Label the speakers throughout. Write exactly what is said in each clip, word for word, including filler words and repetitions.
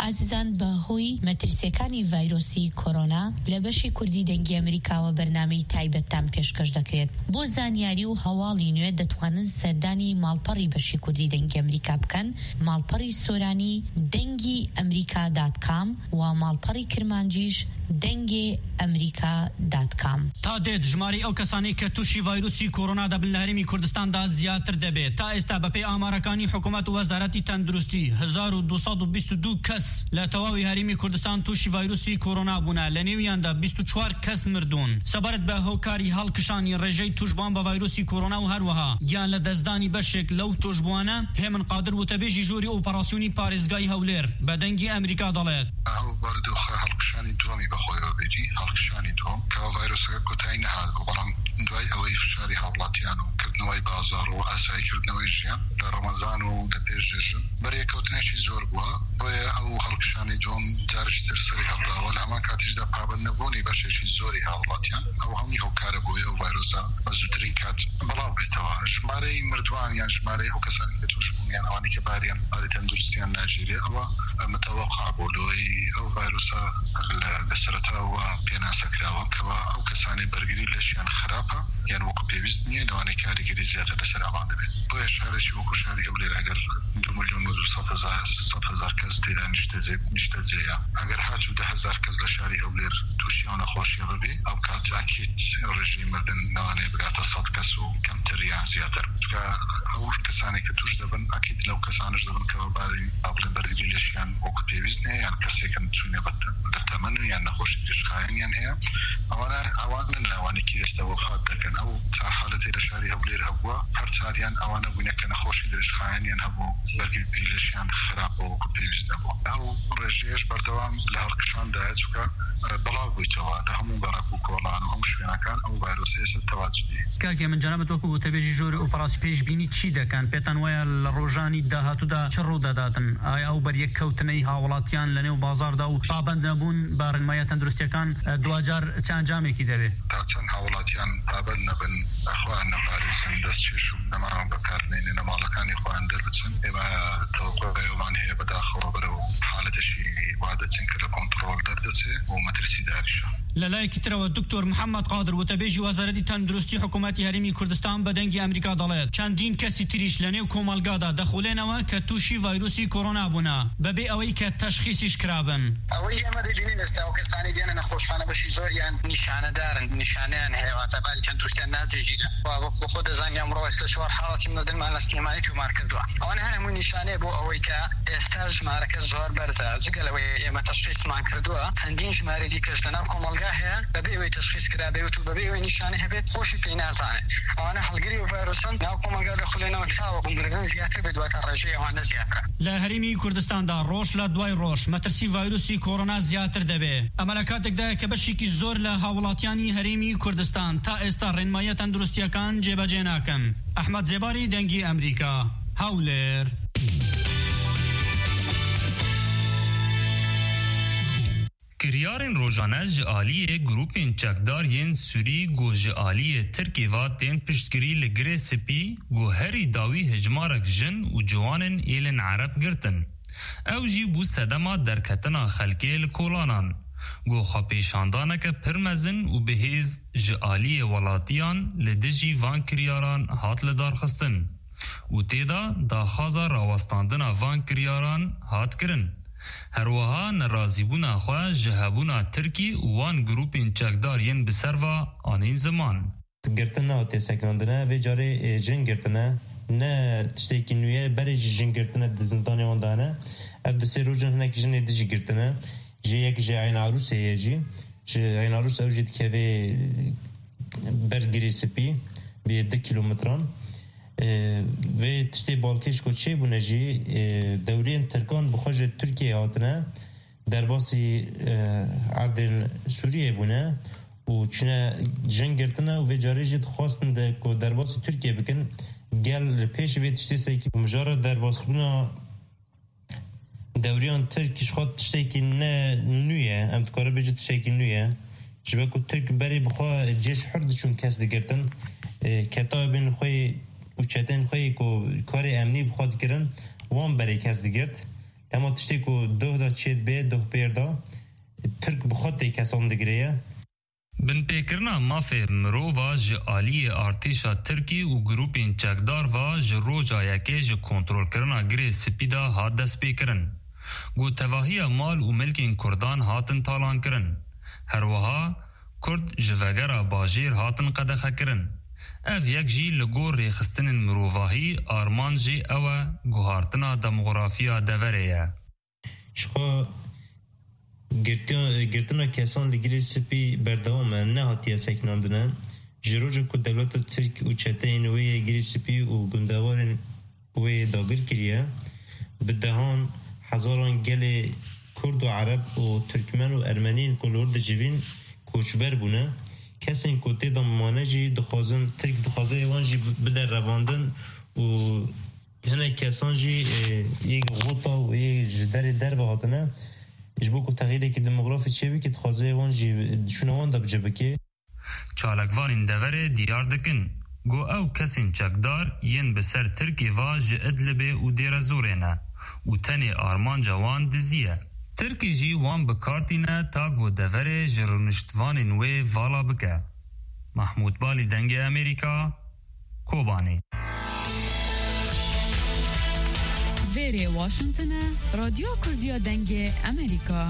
Speaker 1: ئازیزان بەهۆی مەترسیەکانی ڤایرۆسی کۆرۆنا لە بەشی کوردی دەنگی ئەمریکاوە بەرنامەی تایبەتتان پێشکەش دەکرێت. بۆ زانیاری و هەواڵی نوێ دەتوانن سەردانی ماڵپەڕی بەشی کوردی دەنگی ئەمریکا بکەن، ماڵپەڕی سۆرانی دەنگی ئەمریکا دات کام و ماڵپەڕی کرمانجیش دەنگی ئەمریکا دات کام.
Speaker 2: تا دێت ژماری ئەو کەسانی کە تووشی ڤایرۆسی کۆرۆنا دەبن لە هەرێمی کوردستاندا زیاتر دەبێت. تا ئێستا بەپێی ئامارەکانی حکوومەت و وەزارەتی تەندروستی هەزار و دووسەد و بیست و دوو کەس لە تەواوی هەرێمی کوردستان تووشی ڤایرۆسی کۆرۆنا بوونە، لە نێویاندا بیست و چوار کەس مردوون. سەبارەت بە هۆکاری هەڵکشانی ڕێژەی توشبوان بە ڤایرۆسی کۆرۆنا و هەروەها گیان لە دەستدانی بەشێک لەو توشبوانە، هێمن قادر وتەبێژی ژووری ئۆپەراسیۆنی پارێزگای هەولێر بە دەنگی ئەمریکا دەڵێت.
Speaker 3: ئەو بەردۆخە هەڵکشانی دووەمی بەخۆیەوە بێتی، هەڵکشانی دووەم کەەوە ڤایرۆسەکە کۆتایی نەهات، بەڵام دوای ئەوەی فشاری هاوڵاتیان و کردنەوەی بازار و ئاساییکردنەوەی ژیان لە ڕەمەزان و لە پێش ژێژن بەرێکەوتنێکی زۆر بووە، بۆیە ئەو هەڵکشانی دووەم جارشتر سەری هەڵداوە. لە هەمان کاتیشدا پابەند نەبوونی بەشێکی زۆری هاوڵاتیان ئەو هەمووی هۆکارە بۆیە ئەو ڤایرۆسە بە زووترین کات بەڵاو بێتەوە. ژمارەی مردوان یان ژمارەی ئەو کەسانی کە توش بوون یان ئەوانی کە باریان باری تەندروستیان ناگیرێ ئەوە متەوەقع بوو لەوەی ئەو ڤایرۆسە لە سەرەتاوە پێناسەکراوە کەوا ئەو کەسانی بەرگری لەشیان خراپە یان وەکو پێویست نییە لەوانەی کاریگەری زیاتر لەسەر ئەوان دەبێت. بۆیە شارێکی وەکو شاری هەولێر ئەگەر دو ملیۆن و دووسەد هەزار کەس تێدا نیشتە جێیە، ئەگەر هاتوو ده هەزار کەس لە شاری هەولێر تووشی ئەو نەخۆشیە ببێ، ئەو کات ئاکید ڕێژەی مردن لەوانەیە بگاتە سەد کەس و کەمتر یان زیاتر. ئەو کەسانی کە توش دەبن ئاکید لەو کەسانش دەبن کەەوە باری ئابلێن بەرگری لەشیان وەکو پێویست نییە یان کەسێکن چوونێ دەتەمەن یان نەخۆشی پێشخایەنیان هەیە، ئەوانە ئەوانن لەوانێکی ئێستا وفات دەکەن. ئەو تا حالەتی لە شاری هەولێر هەبووە هەر چاریان ئەوانە بوونە کە نەخۆشی درێژخایەنیان هەبوو، بەرگری لەشیان خراپە وەکو پێویست نەبوو. ئەو ڕێژەیەش بەردەوام لە هەڵکشاندا چووکە بەڵاو بوویتەوە لە هەموو بەڕک و کۆڵان و هەموو شوێنەکان ئەو ڤایرۆسە ئێستا تەواجدی.
Speaker 2: کاکێ من جەنابەت وەکو وتەبێژی ژۆری ئۆپەراسی پێشبینی چی دەکەن؟ پێتان وایە لە ڕۆژانی داهاتوودا چ ڕوودەداتن؟ ئایا ئەو بەریەککەوتنەی هاوڵاتیان لە نێو بازاردا و پابەند نەبوون بە ڕێنمایە تەندروستیەکان دوجار چ ئەنجامێکی دەبێت؟
Speaker 3: تا چەند هاوڵاتیان پابەند نەبن، ئەخوان نەپارێزن، دەستچێش و نەماوە بەکارمێنێ لە ماڵەکانی خۆیان دەربچن، ئێمە تەوەقعەوەمان هەیە بەداخەوە بەرەو حالەتێکی وا دەچین کە لە کۆنتڕۆڵ دەردەچێت و مەترسی داریشە.
Speaker 2: لە لایەکی ترەوە دکتۆر محەممەد قادر وتەبێژی وەزارەتی تەندروستی حکوومەتی هەرێمی کوردستان بە دەنگی ئەمریکا دەڵێت چەندین کەسی تریش لە نێو کۆمەلگادا دەخولێنەوە کە تووشی ڤایرۆسی کۆرۆنا بوونە بەبێ ئەوەی کە تەشخیصیش کرابن.
Speaker 4: ئەوەی ئێمە دەبینین ئێستا و کەسانی دێنە نەخۆشخانە بەشی زۆریان نیشانەدارن، نیشانەیان هەیە واتە باری تەندروستیان ناجێگیرە. بۆ خۆ دەزانانی ئەمڕۆ ئێستا چوار حاڵەتی مردنمان لە سلێمانی تومار کردووە. ئەوانە هەموو نیشانەیە بۆ ئەوەی کە ئێستا ژمارەکە زۆر بەرزە. جگەلەوەی ئێمە تەشخیصمان کردووە چەندین ژمارە دیکەش لەناو کۆمەلگا هەیە بەبێ ئەوەی تەشخیص کرا بێت و بەبێ ئەوەی نیشانە هەبێت خۆشی پێی نازانێت. ئەوانە هەڵگری و ڤایرۆسن ناو کۆمەلگا دەخولێنەوە چاوەکو مردن زیاتر بێت، دواتە ڕێژەی ئەوانە زیاترە.
Speaker 2: لە هەرێمی کوردستاندا ڕۆژ لە دوای ڕۆژ مەترسی ڤایرۆسی کۆرۆنا زیاتر دەبێت. ئەمە لە کاتێکدایە کە بەشێکی زۆر لە هاوڵاتیانی هەرێمی کوردستان تا ئێستا ڕێنمایە تەندروستیەکان جێبەجێ ناکەن. ئەحمەد زێباری دەنگی ئەمریکا، هەولێر.
Speaker 5: کریارên rojane ji aliyê grûpên çekdariyên Sûrî got ji aliyê Tirkiyê tên piştgirî li girê spî got herî dawî hejmarek jin û ciwanên êlên Ereb girtin. Ew jî bû sedema derketina xelkê li kolanan. Got xwepêşandaneke pir mezin û bihêz ji aliyê welatiyan li dijî van kiryaran hat lidarxistin û têda daxwaza rawestandina van kiryaran hat kirin. هەروەها نەڕازیبوونا خوا ji hebûna Tirkî û wan grûpên çekdar yên bi ser va anîn ziman.
Speaker 6: Girtina û têsekandina vê carê jin girtine ne tiştekî nû ye, berê jî jin girtine di zindanê wan dane. Ev di sê rojin hinek jinê di jî girtine. Jê yek ji Eyn Arûsê ye jî. Ji Eyn Arûs ew jî dikeve ber girê spî bê di kîlometran. Ve tiştê balkêş ku çêbûne jî dewreyên Tirkan bi xwe ji Tirkiyeyê hatine derbasî erdên Sûriyê bûne û çûne jin girtine û vê carê jî dixwastin de ku derbasî Tirkiye bikin gel pêş vê tiştê sekî mijara derbasbûna dewriyan Tirk ji xwe tiştekî ne nû ye, em dikare bêje tiştekî nû ye ji ber ku Tirk berê bi xwe cêş hir diçûn kes digirtin ketayên xwe û çetên xwe ku karê emnî bi xwe dikirin wan berê kes digirt. اما تشتی که دو دا چید به دو پیر دا ترک بخواد کسان دگریه
Speaker 5: بن پیکرنا مافه مرووا ج آلی ارتشا ترکی و گروپین چکدار و ج روجا یکی ج کنترول کرنا گری سپیدا هات دست پیکرن گو تواهی مال و ملکین کردان هاتن تالان کرن هر وها کرد جوگرا باجیر هاتن قدخه کرن اف یک جی لگور ریخستن مروواهی آرمان جی او گوهارتنا دموغرافیا دوره
Speaker 6: شخوا گرتنا کسان لگری سپی بردوام نه هاتیه سکناندنه جروج که دولت ترک و چتین وی گری سپی و گندوارن وی داگر کریه بدهان هزاران گل کرد و عرب و ترکمن و ارمنین کلورد جوین کوچبر بونه کسین که تیدا ممانه جی دخوازن ترک دخوازه ایوان جی بدر رواندن و هنه کسان جی یک غوطا و یک جدر در بهاتنه جبو که تغییری که دموغرافی چیوی که دخوازه ایوان جی شنوان دا بجبه که
Speaker 5: چالکوان دوره دیار دکن گو او کسین چکدار ین بسر ترکی واج ادلبه و دیر زورینه و تنی آرمان جوان دزیه ترکی جی وان بکارتینه تا گو دوره جرونشتوان نوی والا بکه محمود بالی دنگ امریکا کوبانی
Speaker 7: ویری واشنطن رادیو کردیا دنگ امریکا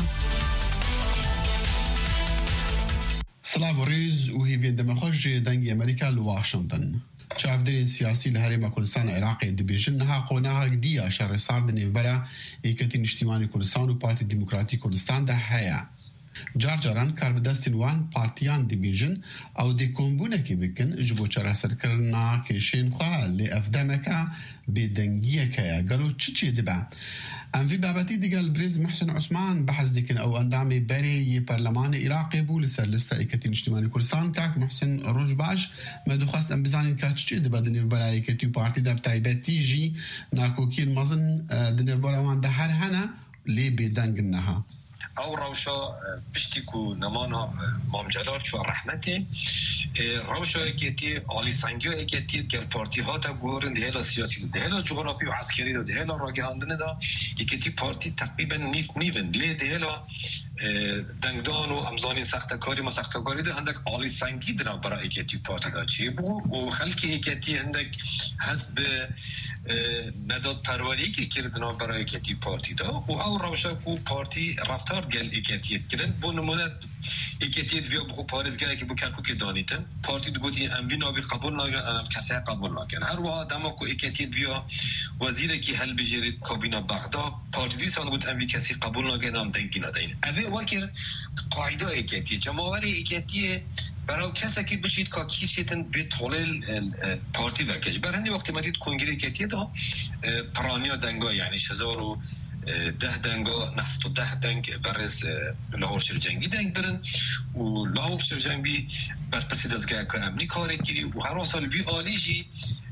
Speaker 8: سلام و ریز و هیوین دمخوش دنگ امریکا لواشنطن شافدرين سياسي لهرم كردستان العراقي دبيجن نها قونها جديا شر صاردن برا يكتين اجتماعي كردستان و بارتي ديمقراطي كردستان ده هيا جار جاران کار بدستین وان پارتیان دبیجن او دی کمبونه که بکن جبو چرا سرکرنا که شین خواه لی افدامکا بدنگیه که گلو چی چی دبا ام في بابتي ديال بريز محسن عثمان بحث ديكن او اندامي بري برلمان عراقي بو لسر لستا ايكتين اجتماعي كردستان كاك محسن رجباش ما دخواست ام بزانين كاتشي دبا دنيف برا ايكتي بارتي دب تايبتي جي ناكوكي المظن دنيف برا وان ده هر هنا لي بدنگنها
Speaker 9: او روشا بشتكو نمانا مام جلال شو رحمته روشا كيتي علي سانجيو كيتي كال بارتي هاتا غورن دهلا سياسي دهلا جغرافي وعسكري دهلا راجعاندن دا كيتي بارتي تقريبا نيف نيفن لي دهلا دنگدان و امزانی سختکاری ما سختکاری ده هندک عالی سنگی دنا برای ایکتی پارتی دا چی بو و خلکی ایکتی هندک حسب نداد پروری که کردنا برای ایکتی پارتی دا و او روشا کو پارتی رفتار گل ایکتیت کردن بو نمونه ایکتیت ویا بخو پارزگاه که بو کرکو که دانیتن پارتی دو گوتی اموی ناوی قبول ناگن کسی قبول ناگن هر وها دما کو ایکتیت ویا وزیر کی حل بجرید کابینا بغداد پارتی دیسان گوت اموی کسی قبول ناگن هم دنگی ندین اوی وکر قاعده ایکتیه جماوری ایکتیه برای کسی که بچید که کیشیتن به طول پارتی وکش برای وقتی ما دید کنگره ایکتیه دا پرانیا دنگا یعنی هزار و ده دنگا نفت و ده دنگ برز لاهور شرجنگی دنگ برن و لاهور شرجنگی برپسی دزگاه که امنی کاری گیری و هر سال وی آلیجی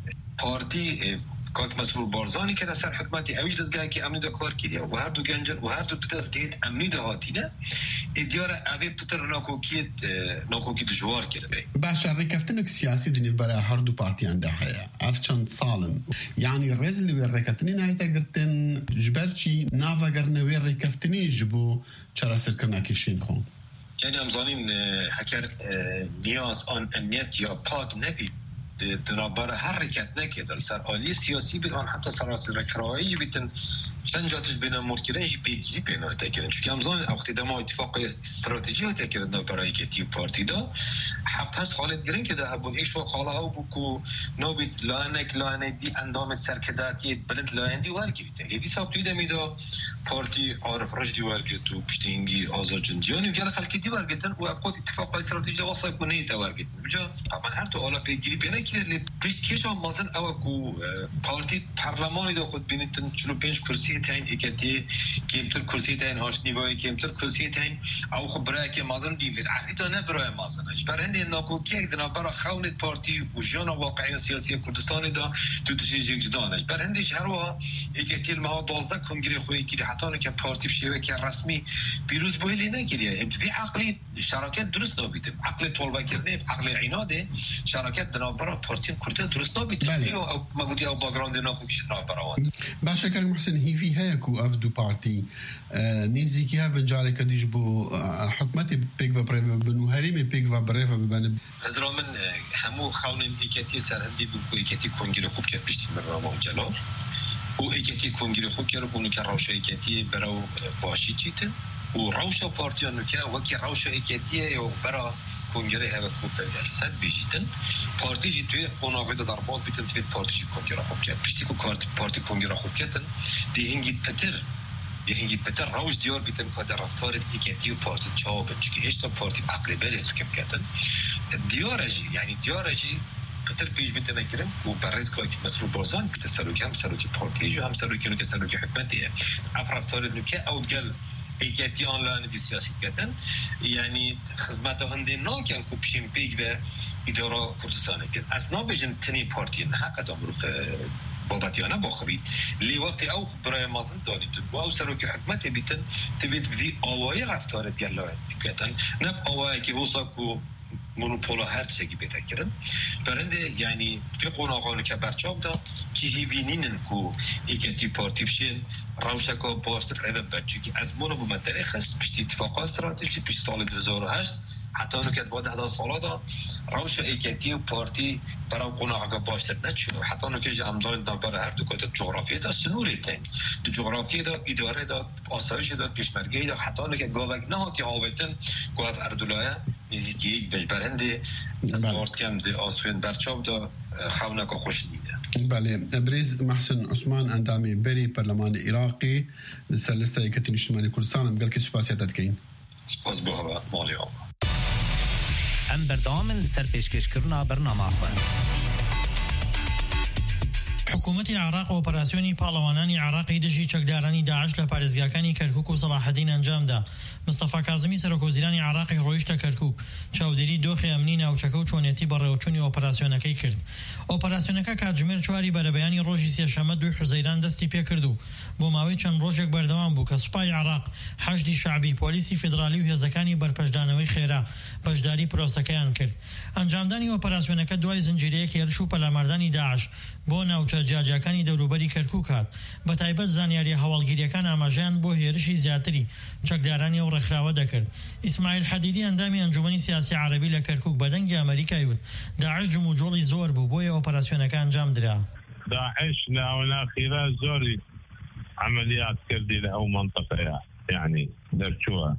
Speaker 9: پارتی کاک مسرور بارزانی که سر حکمتی اویج دزگاه که امنی دا کار کردی و هر دو گنجن و هر دو دزگاه امنی دا هاتیده ادیار اوی پتر ناکوکیت ناکوکی دجوار کرده
Speaker 8: باشا رکفتنك سیاسی دنی برای هر دو پارتیان ده هیا اف چند سالن یعنی رزلی وی رکتنی نایتا گرتن جبرچی ناوا گرنه وی رکفتنی جبو چرا سرکرنا کشین خون
Speaker 9: یعنی امزانین حکر نیاز آن امنیت یا پاد نبید دنابار حرکت نکرد سر عالی سیاسی بیان حتی سراسر رکرایی بیتن چند جاتش بین مرکرنجی پیگیری بینای تکرن چون که امزان وقتی دما اتفاق استراتژی ها تکرن برای که تی پارتی دا هفت هست خالد گرن که ده هبون ایش و خاله ها بکو نوبیت لانک لانک دی اندامت سرکداتی بلند لایندی ورگیریتن یدی ساب توی دمیدا پارتی عارف رشدی ورگیت و پشتینگی آزاد جندیانی و گل خلکی دی ورگیتن و ابقات اتفاق استراتژی واسه کنه تا ورگیتن بجا طبعا هر تو حالا پیگیری بینای که پیش هم مازن او کو پارتی پارلمانی دا خود بینیتن چلو پنج کرسی تاین ایکتی کمتر کرسی تاین هاش نیوای کمتر کرسی تاین او خب برای که مازن بیمید عقلی تا نه برای مازنش بر هنده ناکوکی یک دنا برای خونت پارتی و جان واقعی سیاسی کردستان دا دو تشیج جدانش بر هندش هر وا ایکتی المها دوازده کنگره خویی که حتی که پارتی شیوه که رسمی پیروز بویلی نگیریه فی عقلی شراکت درست نبیده عقل طول کردن عقل عناده شراکت دنا برای پارتی کرده درست نبیده او ما گفتی او باگراند ناکوکیش نابراوان
Speaker 8: باشه که محسن هیوی في هيكو أفدو بارتي نيزي كيها بنجاري كديش بو حكمتي بيكفا بريفا بنو هريمي بيكفا بريفا ببن
Speaker 9: هزرا من همو خاونن إيكاتي سرهندي بكو إيكاتي كونجيري خوب كيف بيشتي من رامون جلال و إيكاتي كونجيري خوب كيف بونو كروشة إيكاتي براو باشي تيتن و روشة بارتيانو كيا وكي روشة إيكاتي يو برا کنگره هوا کوفر اساس بیشتن پارتی جی توی قناقه دار باز بیتن توی پارتی جی کنگره خوب کرد پشتی کو کارت پارتی کنگره خوب کردن دی هنگی پتر دی هنگی پتر روش دیار بیتن که در رفتار ایکتی و پارتی چاو بچه هیچ تا پارتی عقل بله فکر کردن دیارجی یعنی دیارجی پتر پیش بیتن نکردن و برز که مسئول بازان بیت سلوک هم سلوک پارتی جو هم سلوکی نو که سلوک حکمتیه اف رفتار نوکه او گل ایکتی آنلاین دی سیاست کردن یعنی خدمات هندی نه که کوپشیم پیک و اداره کردستان کرد اصلا بجن تنی پارتی نه حق دامرو ف بابتیانه باخبید لی وقتی او برای مازن دانید و او سروک حکمت بیتن توید وی آوای رفتار دیالای کردن نه آوای که وساکو مونوپولا هر چیزی بیت کردن برنده یعنی فی قناقانی که برچاب دا که هیوینین کو ایکتی پارتی بشین روشکا باست رفت بچه که از مونو به منطقه خست پشتی اتفاق استراتژی پیش سال دو هزار و هشت حتی اونو که دوازده هزار ساله دا روش ایکتی و پارتی برای قناقا باشتر نشد حتی اونو که جامدان دا برای هر دو کات جغرافیه دا سنوری تن دو جغرافیه دا اداره دا آسایش دا پیشمرگی دا حتی اونو که گاوک نهاتی هاوتن گاو اردولایه نزدیکی یک بجبرنده پارتیم دا آسوین برچاو دا خونکا خوش نیده
Speaker 8: بله ابریز محسن عثمان اندامی بری پارلمان عراقی سلسته ایکتی اجتماعی کردستان ام گل که سپاسیت کین
Speaker 9: سپاس بها مالی آقا
Speaker 10: ام بردامن سر پیشکش کرنا برنامه خواه
Speaker 2: حکومتی عراق و اپراسیونی پارلمانانی عراقی دژی چەکدارانی داعش لە پارێزگاکانی کەرکوک و سەلاحەدین ئەنجامدا. مستەفا کازمی سەرۆکوەزیرانی عراقی ڕۆیشتە کەرکوک چاودێری دۆخی ئەمنی ناوچەکە و چۆنێتی بەڕێوەچوونی ئۆپەراسیۆنەکەی کرد. ئۆپەراسیۆنەکە کاتژمێر چواری بەرەبەیانی ڕۆژی سێشەممە دوی حوزەیران دەستی پێ کرد و بۆ ماوەی چەند ڕۆژێک بەردەوام بوو کە سوپای عراق حەشدی شعبی پۆلیسی فیدرالی و هێزەکانی بەرپەشدانەوەی خێرا بەشداری پرۆسەکەیان کرد. ئەنجامدانی ئۆپەراسیۆنەکە دوای زنجیرەیەک هێرش و پەلاماردانی داعش بۆ ناوچە جاجاکانی دەوروبەری کەرکوک هات. بە تایبەت زانیاری هەواڵگیریەکان ئاماژەیان بۆ هێرشی زیاتری چەکدارانی و ڕێکخراوە دەکرد. ئیسماعیل حەدیدی ئەندامی ئەنجومەنی سیاسی عەرەبی لە کەرکوک بە دەنگی ئەمریکای وت داعش جموجۆڵی زۆر بوو بۆیە ئۆپەراسیۆنەکە ئەنجام درا.
Speaker 11: داعش ناوەناخیرا زۆری عملیات کردی لە ئەو منطقەیە يعني درتوها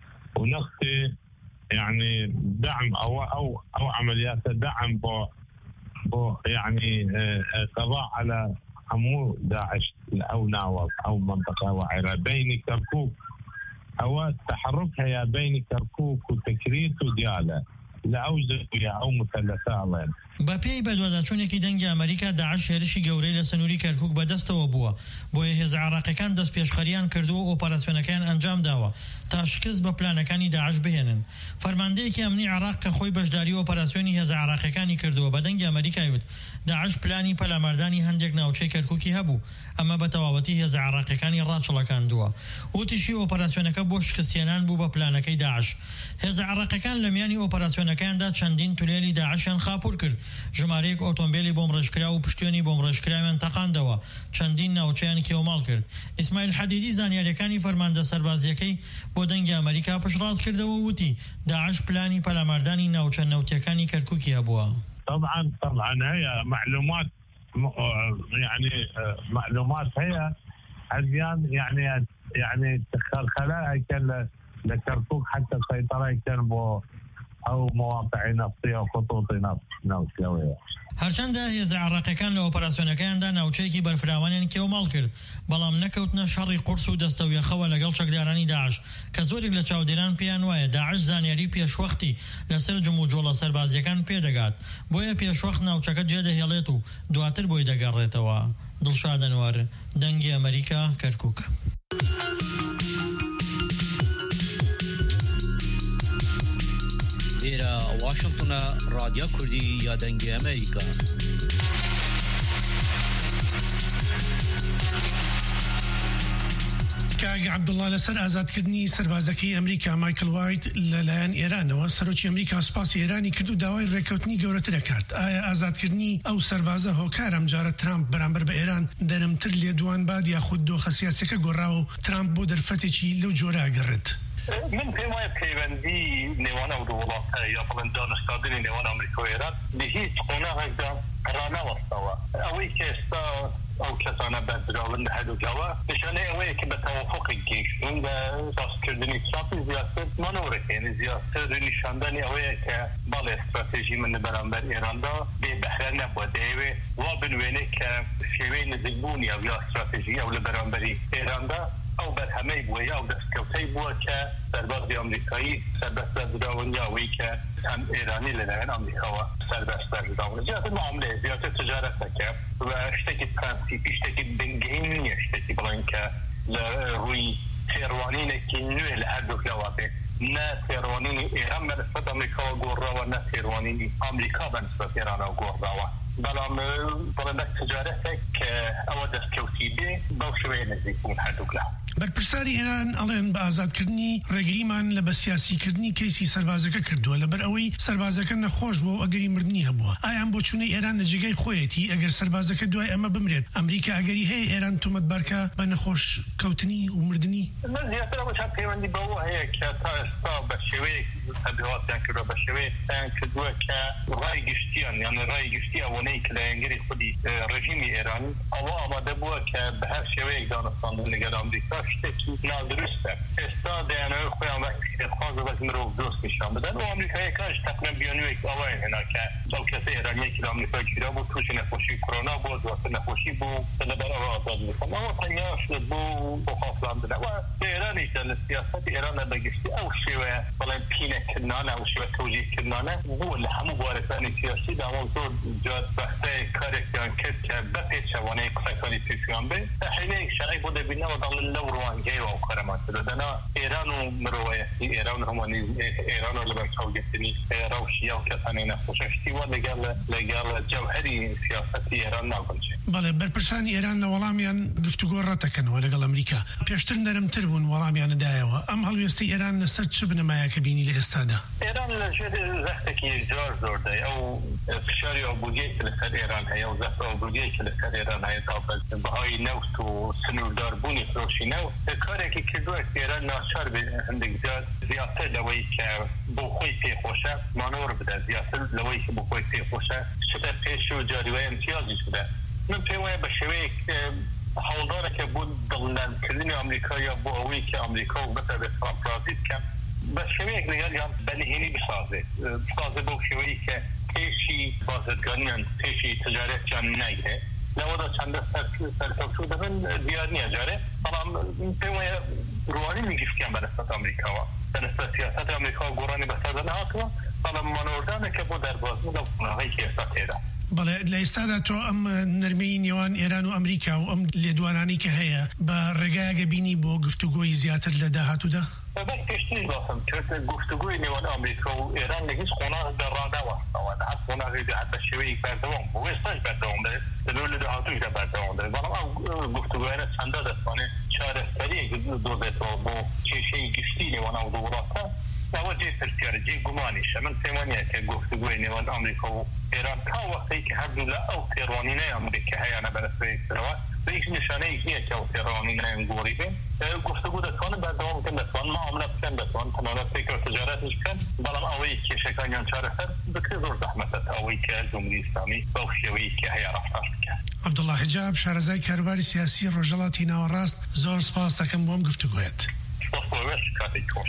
Speaker 11: ونقطة يعني دعم أو أو أو عمليات دعم بو بو يعني قضاء على عمو داعش أو ناوف أو منطقة وعيرة بين كركوك أو تحركها يا بين كركوك وتكريت وديالة لأو زوية أو مثلثة
Speaker 2: با پێی بەدواداچوونێکی دەنگی ئەمریکا داعش هێرشی گەورەی لە سنووری کەرکوک بەدەستەوە بووە بۆیە هێز عراقیەکان دەست پێشخەریان کردووە و ئۆپەراسیۆنەکەیان ئەنجام داوە تا شکست بە پلانەکانی داعش بهێنن. فەرماندەیەکی ئەمنی عراق کە خۆی بەشداری ئۆپەراسیۆنی هێز عراقیەکانی کردووە بە دەنگی ئەمریکای وت داعش پلانی پەلاماردانی هەندێک ناوچەی کەرکوکی هەبوو ئەمە بە تەواوەتی هێز عراقیەکانی ڕاچڵەکاندووە. وتیشی ئۆپەراسیۆنەکە بۆ شکستێنان بوو بە پلانەکەی داعش. هێز عراقیەکان لە میانی ئۆپەراسیۆنەکەیاندا چەندین تولێری داعشیان خاپور کرد. ژمارەیەک ئۆتۆمبیلی بۆم ڕێژکرا و پشتیۆنی بۆم ڕێژکراویان تەقاندەوە چەندین ناوچەیان کێوماڵ کرد. ئیسماعیل حەدیدی زانیاریەکانی فەرماندە سەربازیەکەی بۆ دەنگی ئەمریکا پشتڕاست کردەوە و وتی داعش پلانی پەلاماردانی ناوچە نەوتیەکانی کەرکوکی هەبووە.
Speaker 11: طبعا طبعا هي معلومات يعني معلومات هي أزيان يعني يعني خلاها كان لكركوك حتى السيطرة كان بو أو مواقع نفطية وخطوط نفطية.
Speaker 2: هەرچەندە هێزە عراقیەکان لە ئۆپەراسیۆنەکەیاندا ناوچەیەکی بەرفراوانیان کێوماڵ کرد بەڵام نەکەوتنە شەڕی قورس و دەستەویەخەوە لەگەڵ چەکدارانی داعش کە زۆرێک لە چاودێران پێیان وایە داعش زانیاری پێشوەختی لەسەر جموجۆڵە سەربازیەکان پێدەگات بۆیە پێشوەخت ناوچەکە جێدەهێڵێت و دواتر بۆی دەگەڕێتەوە. دڵشاد ئەنوار دەنگی ئەمریکا کەرکوک.
Speaker 10: إلى واشنطن راديو كردي يا دنجي أمريكا.
Speaker 12: کاگ عەبدوڵڵا لەسەر ئازادکردنی سەربازەکەی ئەمریکا مایکل وایت لەلایەن ئێرانەوە سەرۆکی ئەمریکا سوپاسی ئێرانی کرد و داوای ڕێکەوتنی گەورەتر دەکات. ئایا ئازادکردنی ئەو سەربازە هۆکار ئەم جارە ترامپ بەرامبەر بە ئێران دەرمتر لێدوان باد یاخود دۆخە سیاسیەکە گۆڕاوە و ترامپ بۆ دەرفەتێکی لەو جۆرە ئەگەڕێت؟
Speaker 13: من پێم وایە پەیوەندی نێوان ئەو دوو وڵاتە یا بڵێن دانیشتدانی نێوان ئەمریکا و ئێران بە هیچ قۆناغێکدا ڕانەوەستەوە. ئەوەی کە ئێستا ئەو کەسانە بەردراون لە هەردووکەوە نیشانەی ئەوەیە کە بە تەوافقێک گەیشتن بە سازکردنی ترامپی زیاتر مانەوڕەکەیەنی زیاتر نیشاندانی ئەوەیە کە بەڵێ استراتێژی من بەرامبەر ئێراندا بێ بەهرە نەبووە دەیەوێ وا بنوێنێ کە شێوەی نزیکبوونی ئەو یا استراتێژی ئەو لە بەرامبەری ئێراندا ئەو بەرهەمەی بووە یا ئەو دەستکەوتەی بووە کە سەربازی ئەمریکایی سەربەستە بداون یاوەی کە هەم ئێرانی لەلایەن ئەمریکاوە سەربەستە بداون زیاتر معاملەیە زیاتر تجارەتەکە و شتێکی پرەنسیپی شتێکی بنگەهین نییە شتێکی بڵێن کە لە ڕووی تێڕوانینێکی نوێ لە هەردووک لەوا بێت نە تێڕوانینی ئێران بەنسبەت ئەمریکاوە گۆڕاوە نە تێڕوانینی ئەمریکا بەنسبەت ئێرانەوە گۆڕاوە بەڵام بڵێنە تجارەتێک کە ئەوە دەستکەوتی بێ بەو شوەیە نزیک بوون هەردووک لە
Speaker 12: بەرپرسانی ئێران ئەڵێن بە ئازادکردنی ڕێگریمان لە بەسیاسیکردنی کەیسی سەربازەکە کردووە لەبەر ئەوەی سەربازەکە نەخۆش بووە و ئەگەری مردنی هەبووە. ئایان بۆ چوونەی ئێران لە جێگەی خۆیەتی ئەگەر سەربازەکە دوای ئەمە بمرێت ئەمریکا ئەگەری هەیە ئێران تومەتبارکە بە نەخۆش کەوتنی و مردنی؟
Speaker 13: من زیاتر ئەوە چەند پەیوەندی بەوە هەیە کە تا ئێستا بە شێوەیەک تەبلیغاتیان کردووە بە شێوەیەکیان کردووە کە ڕای گشتیان یان ڕای گشتی ئەوەنەی کە لایەنگەری خودی ڕژیمی ئێران ئەوە ئامادە بووە کە بە هەر شێوەیەک دانەستاندن لەگەڵ ئەمریکا شتێکی نادروستە. ئێستا دەیانەوە خۆیان بەخواز بەس مرۆڤ دۆست نیشان بدەن و ئەمریکایەکانش تەقریبا بیانوویەک ئەوەیان هێنا کە ئەو کەسە ئێرانیەکی لە ئەمریکا گیرا بوو تووشی نەخۆشی کۆرۆنا بووە دواتر نەخۆشی بوو لەبەر ئەوە ئازاد بکەن. ئەوە تەنیا شت بوو بۆ خافڵاندنەوە ئێرانیشدا لە سیاسەتی ئێرانە بەگشتی ئەو شێوەیە بەڵێن پینەکردنانە ئەو شێوە تەوجیهکردانە بوو لە هەموو بوارەکانی سیاسی داوا زۆر جار بەختەیە کارێکیان کرد کە بەپێچەوانەی قسەکانی پێشیان بێ حینەیەک شەڕی بۆ دەبینەوە دەڵێن لەو ڕوانگەیەوە ئەو کارەمان کردەدەنا ئێران و مرۆڤایەتی ئێران و هەمانیزمی ئێران و لەبەر چاوگرتنی ڕەوشی ئەو کەسانەی نەخۆشە شتیوە لەگەڵ لەگەڵ جەوهەری سیاسەتی ئێران ناگەنجێت.
Speaker 12: بەڵێ بەرپرسانی ئێران لە وەڵامیان گفتوگۆ ڕەتەکەنەوە لەگەڵ ئەمریکا پێشتر نەرمتر بوون وەڵامیانەدایەوە ئەم هەڵوێستی ئێران لەسەر چ بنەمایەکە بینی لە ئێستادا؟
Speaker 13: ئێران لەژێر زەختێکی جار زۆردەی ئەو فشاری ئابوووریەکی لەسەر ئێران هەیە و زەخت ئابوووریەکی لەسەر ئێران هەیە تا بەهای نەوت و سنوورداربوونی فرۆشی نەوت کارێکی کردووە ئێران ناچار بێ هەندێک جار زیاتر لەوەی کە بۆ خۆی پێخۆشە مانۆڕ بدە زیاتر لەوەی کە بۆ خۆی پێخۆشە شتە پێش و جاریوای امتیازیش بدە. من پێم وایە بە شێوەیەک هەوڵدارێکە بۆ دڵنیانکردنی ئەمریکا یا بۆ ئەوەی کە ئەمریکا و بەتە بێت فڕانسی بکەن بە شێوەیەک لەگەڵیان بەنهێنی بسازێت بسازێت بۆ شێوەیە کە پێشی بازرگانیان پێشی تجارەتیان نەیهێ لەوەدا چەندە سەرکەوتوو دەبن دیار نییە جارێ بەڵام پێم وایە ڕوانینی گشتیان بەنسبەت ئەمریکاوە بەنسبەت سیاسەتی ئەمریکا گۆڕانی بەسەر نهاتووە بەڵام مانەوەردانێکە بۆ دەربازبوون لەو قۆناغەی کە ئێستا تێدا.
Speaker 12: بەڵێ لە ئێستادا تۆ ئەم نەرمەی نێوان ئێران و ئەمریکا و ئەم لێدوانانی کە هەیە بە ڕێگایەکە بینی بۆ گفتوگۆی زیاتر لە داهاتوودا؟
Speaker 13: بەس پێشتری باسم کرد گفتوگوی نێوان ئەمریکا و ئێران لە هیچ قۆناغێکدا ڕادەوەستەوە لە هەر قۆناغێکدا هەر بە شێوەیەک بەردەوام بوو ئێستاش بەردەوام دەبێت لەبەر لە داهاتووشدا بەردەوام دەبێت بەڵام ئەو گفتوگویانە چەندە دەتوانێت چارەسەریەک دۆزێتەوە بۆ کێشەی گشتی نێوان ئەو دوو وڵاتە ئەوە جێ پرسیارە جێ گومانیشە. من پێم وایە کە گفتوگوی نێوان ئەمریکا و ئێران تا وەختەی کە هەردوو لە ئەو تێڕوانینەی ئەمریکا هەیەە بەرەسەرەوە بە هیچ نیشانەیەک نییە کە ئەو تێڕوانینەیان گۆڕی بێ گفتوگو دەتوانن بەردەوام بکەن دەتوانن معاملە بکەن دەتوانن تەنانەت فکر تجارەتیش بکەن بەڵام ئەوەی کێشەکانیان چارەسەر بکرێت زۆر زەحمەتە ئەوەی کە جمهوری ئیسلامی بەو شێوەیەی کە هەیە ڕەفتار بکەن.
Speaker 12: عەبدوڵڵا حجاب شارەزای کاروباری سیاسی ڕۆژهەڵاتی ناوەڕاست زۆر سپاس دەکەم بۆم گفتوگویت.
Speaker 13: سپاس بۆ وێش کاتێک خۆش.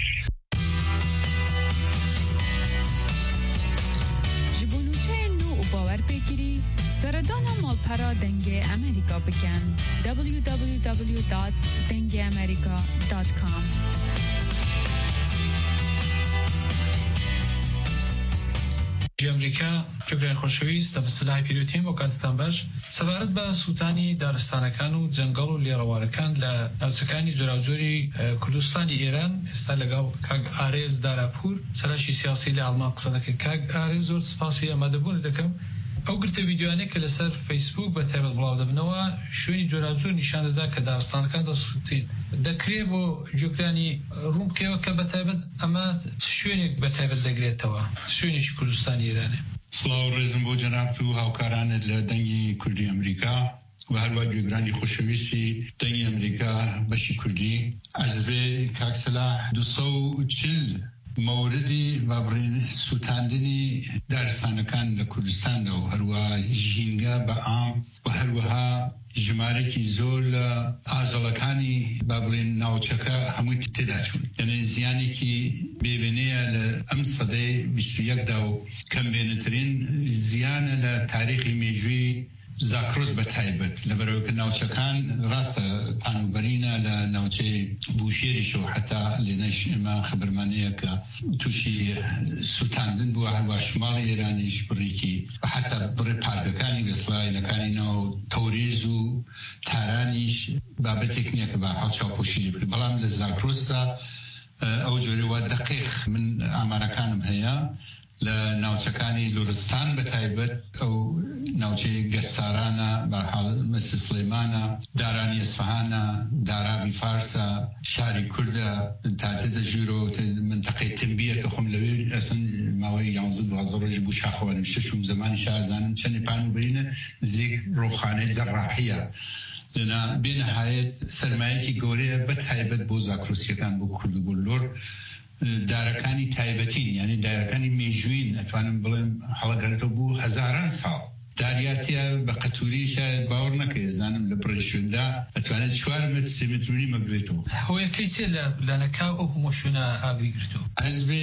Speaker 7: باور بگیری سردان مالپرا دنگ امریکا بکن دبلیو دبلیو دبلیو دات دنگ امریکا دات کام.
Speaker 14: ئەمریکا جۆگرای خۆشەویست لە بەسەلای پیرۆتیم بۆ کاتتان باش سەبارەت بە سووتانی دارستانەکان و جەنگەڵ و لێڕەوارەکان لە ناوچەکانی جۆراوجۆری کوردستانی ئێران ئێستا لەگەڵ کاگ ئارێز داراپور سەرۆکی سیاسی لە ئەڵمان قسە دەکەن. کاگ ئارێز زۆر سپاسی ئامادەبوون دەکەم ئەو گرتە ڤیدیۆانەی کە لەسەر فەیسبوک بە تایبەت بڵاو دەبنەوە شوێنی جۆراوجۆر نیشان دەدا کە دارستانەکان دەسووتین دەکرێت بۆ جۆگرانی ڕوون بکەوە کە بە تایبەت ئەمە شوێنێک بە تایبەت دەگرێتەوە شوێنێکی کوردستانی ئێرانێ.
Speaker 8: سڵاو ڕێزم بۆ جەناب و هاوکارانت لە دەنگی کوردی ئەمریکا و هەروە گوێگرانی خۆشەویستی دەنگی ئەمریکا بەشی کوردی ئەزبێ کاکسەلا دووسە و چل موردی بابڕین سوتاندنی دارستانەکان لە کوردستاندا و هەروە ژینگە بە عام و هەروەها ژمارەی زۆر لە ئاژەڵەکانی بابڕین ناوچەکە هەمووی تێدا چوون یعنی زیانێکی بێوێنەیە لە ئەم سەدەی بیست و یەکدا و کەمبێنەترین زیانە لە تاریخی مێژووی زاکرۆس بە تایبەت لەبەرەوەی کە ناوچەکان ڕاستە پانوبەرینە لە ناوچەی بوشێریشە و حتا لێنەش ئێمە خبرمانەیە کە تووشی سوتاندن بووە هەروە شماڵی ئێرانیش بڕێکی حتا بڕێ پارکەکانی گەسڵایلەکانی ناو تەوریز و تارانیش بابەتێک نییە کە بە هەڵچاوپۆشی بکرێت بەڵام لە زاکرۆسدا ئەو جۆرەوە دقیق من ئامارەکانم هەیە لە ناوچەکانی لورستان بە تایبەت ئەو ناوچەی گەستارانە بەحاڵ مەسە سلێمانە دارانی ئەسفەهانە دارابی فارسە شاری کوردە تاتە ژورۆ منتەقەی تنبیە کە خۆم لەوێ ئەسن ماوەی یانزە دوازدە ڕۆژی بوو شاخەوەن شەشم زمانی شازانم چەندی پانوبەرینە نزیک ڕۆخانەی جەڕاحیە لەنا بێنەهایەت سەرمایەکی گەورەیە بە تایبەت بۆ زاکرۆسیەکان بۆ کورد و بۆ لۆر دارەکانی تایبەتین یعنی دارەکانی مێژوین ئەتوانم بڵێم هەڵەگەرێتەوە بوو هەزاران ساڵ داریاتیە بە قەتوری شاید باوەڕ نەکەی زانم لە بڕێشوندا ئەتوانێت چوار متر سێ مترونی مەگرێتەوە
Speaker 14: هۆیەکەی چێ لە نەکاو ئەو هەمووشونە ئاگری گرتووە
Speaker 8: ئەس بێ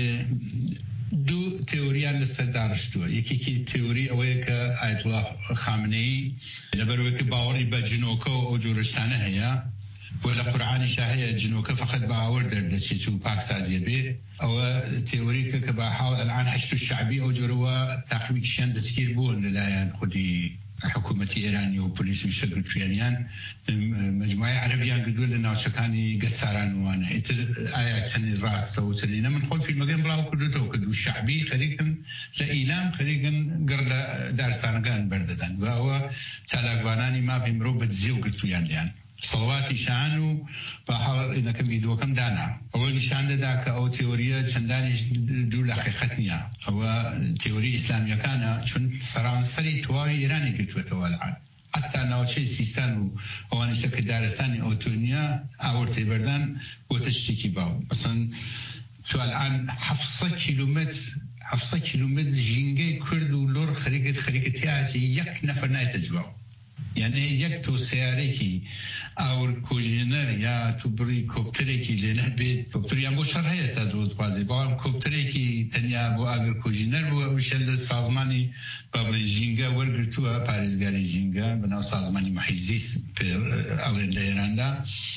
Speaker 8: دوو تێۆریان لەسەر داڕشتووە یەکێکی تێۆری ئەوەیە کە ئایەتوڵا خامنەیی لەبەرەوەی کە باوەڕی بە جنۆکە و ئەو جۆرەشتانە هەیە ولا قرآنی شاهية جنوك فقط باور دردشي تو باكسازية بي أو تيوريك كباحاول الآن حشد الشعبي أو جروا تقريبا كشان دسكير بون للايان خدي حكومة إيرانية وبوليس وشكل كيانيان مجموعة عربيان قدول لنا وشكاني قساران وانا إنت آيات سنة راس تو سنين من خود في المقام بلاو كدوتو كدو الشعبي خليكن لإيلام خليكن قرد دارستانقان برددان وهو تالاقواناني ما بيمرو بتزيو قلتو يعني, يعني. صلواتي شانو بحاول إذا كم بيدو كم دانا أول نشان ذاك أو تيوريا شنداني دول حقيقتنيا أو تيوري إسلامية كان شن صران سري تواي إيراني قلت وتوالعان حتى نوشي سيستانو أو أنا شك دارستاني أو تونيا أو تبردان وتشتكي باو مثلا سؤال عن حفصة كيلومتر حفصة كيلومتر جينجي كرد ولور خريقة خريقة تياسي يك نفر نايتجواو يعني يكتو سياريكي او كوجينر يا تبري كوبتريكي لنا بيت كوبتر يا بشر هي تدود بازي بام كوبتريكي تنيا بو اگر كوجينر بو وشل سازماني بابري جينجا ورغتوا باريزغاري جينجا بناو سازماني محيزيس بير اولن ديراندا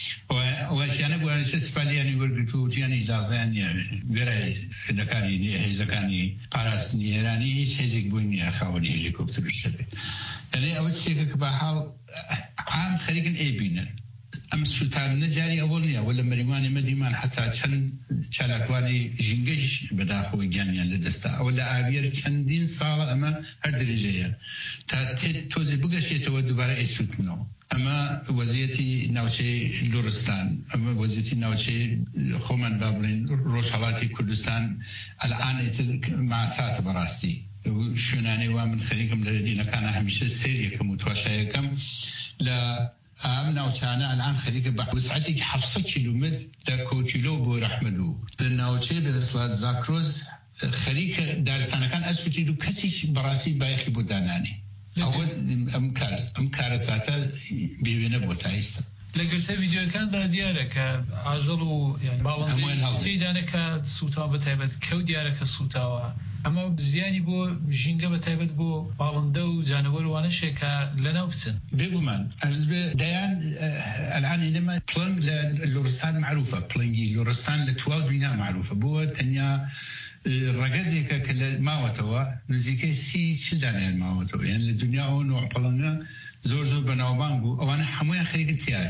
Speaker 8: واشيانا بو انا سفالياني ورغتوا يعني اجازاني غير دكاني هيزكاني قراسني ايراني هيك هيك بوني اخاوني هليكوبتر الشبه يعني أول شيء كباحال عام خليكن أيبينا أم سلطان نجاري أولنيا ولا مريواني مديمان حتى كان شالكواني جنجش بداخو جانيا لدستا ولا أبير كندين صالة أما هالدرجة تا توزي بقى شيء تودو برا إسوت منه أما وزيتي نوشي لورستان أما وزيتي نوشي خومن بابلين روشالاتي كردستان الآن مع ساعة براستي شوناني ومن خليكم الذين كان هميشه سيريكم وتواشايكم لا امنا وكان الان خليك وسعتك حفصة كيلومتر لكو كيلو بو رحمدو لانه شيء بس زاكروز خليك دارستان كان اسوتي دو كسيش براسي بايخي بوداناني او امكار امكار ساعه بيبينا بوتايست
Speaker 14: لەگەرتە ڤیدیۆکاندا دیارە کە ئاژەڵ و باڵندەی سەیدانە کە سوتاوە بە تایبەت کەوت دیارە کە سوتاوە ئەمە زیانی بۆ ژینگە بە تایبەت بۆ باڵندە و جانەوەر وانەشێک کە لەناو بچن
Speaker 8: بێگومان ئەس دەیان الان إنما پڵنگ لە لۆرستان معروفە پڵنگی لۆرستان لە تواو دنیا معروفە بۆ تەنیا ڕەگەزێکە کە لە ماوەتەوە نزیکەی سی چل دانیان ماوەتەوە یان لە دنیا ئەو نوع پڵنگە زۆر زۆر بەناوبانگ بوو ئەوانە هەمویان خەریکە تیاچن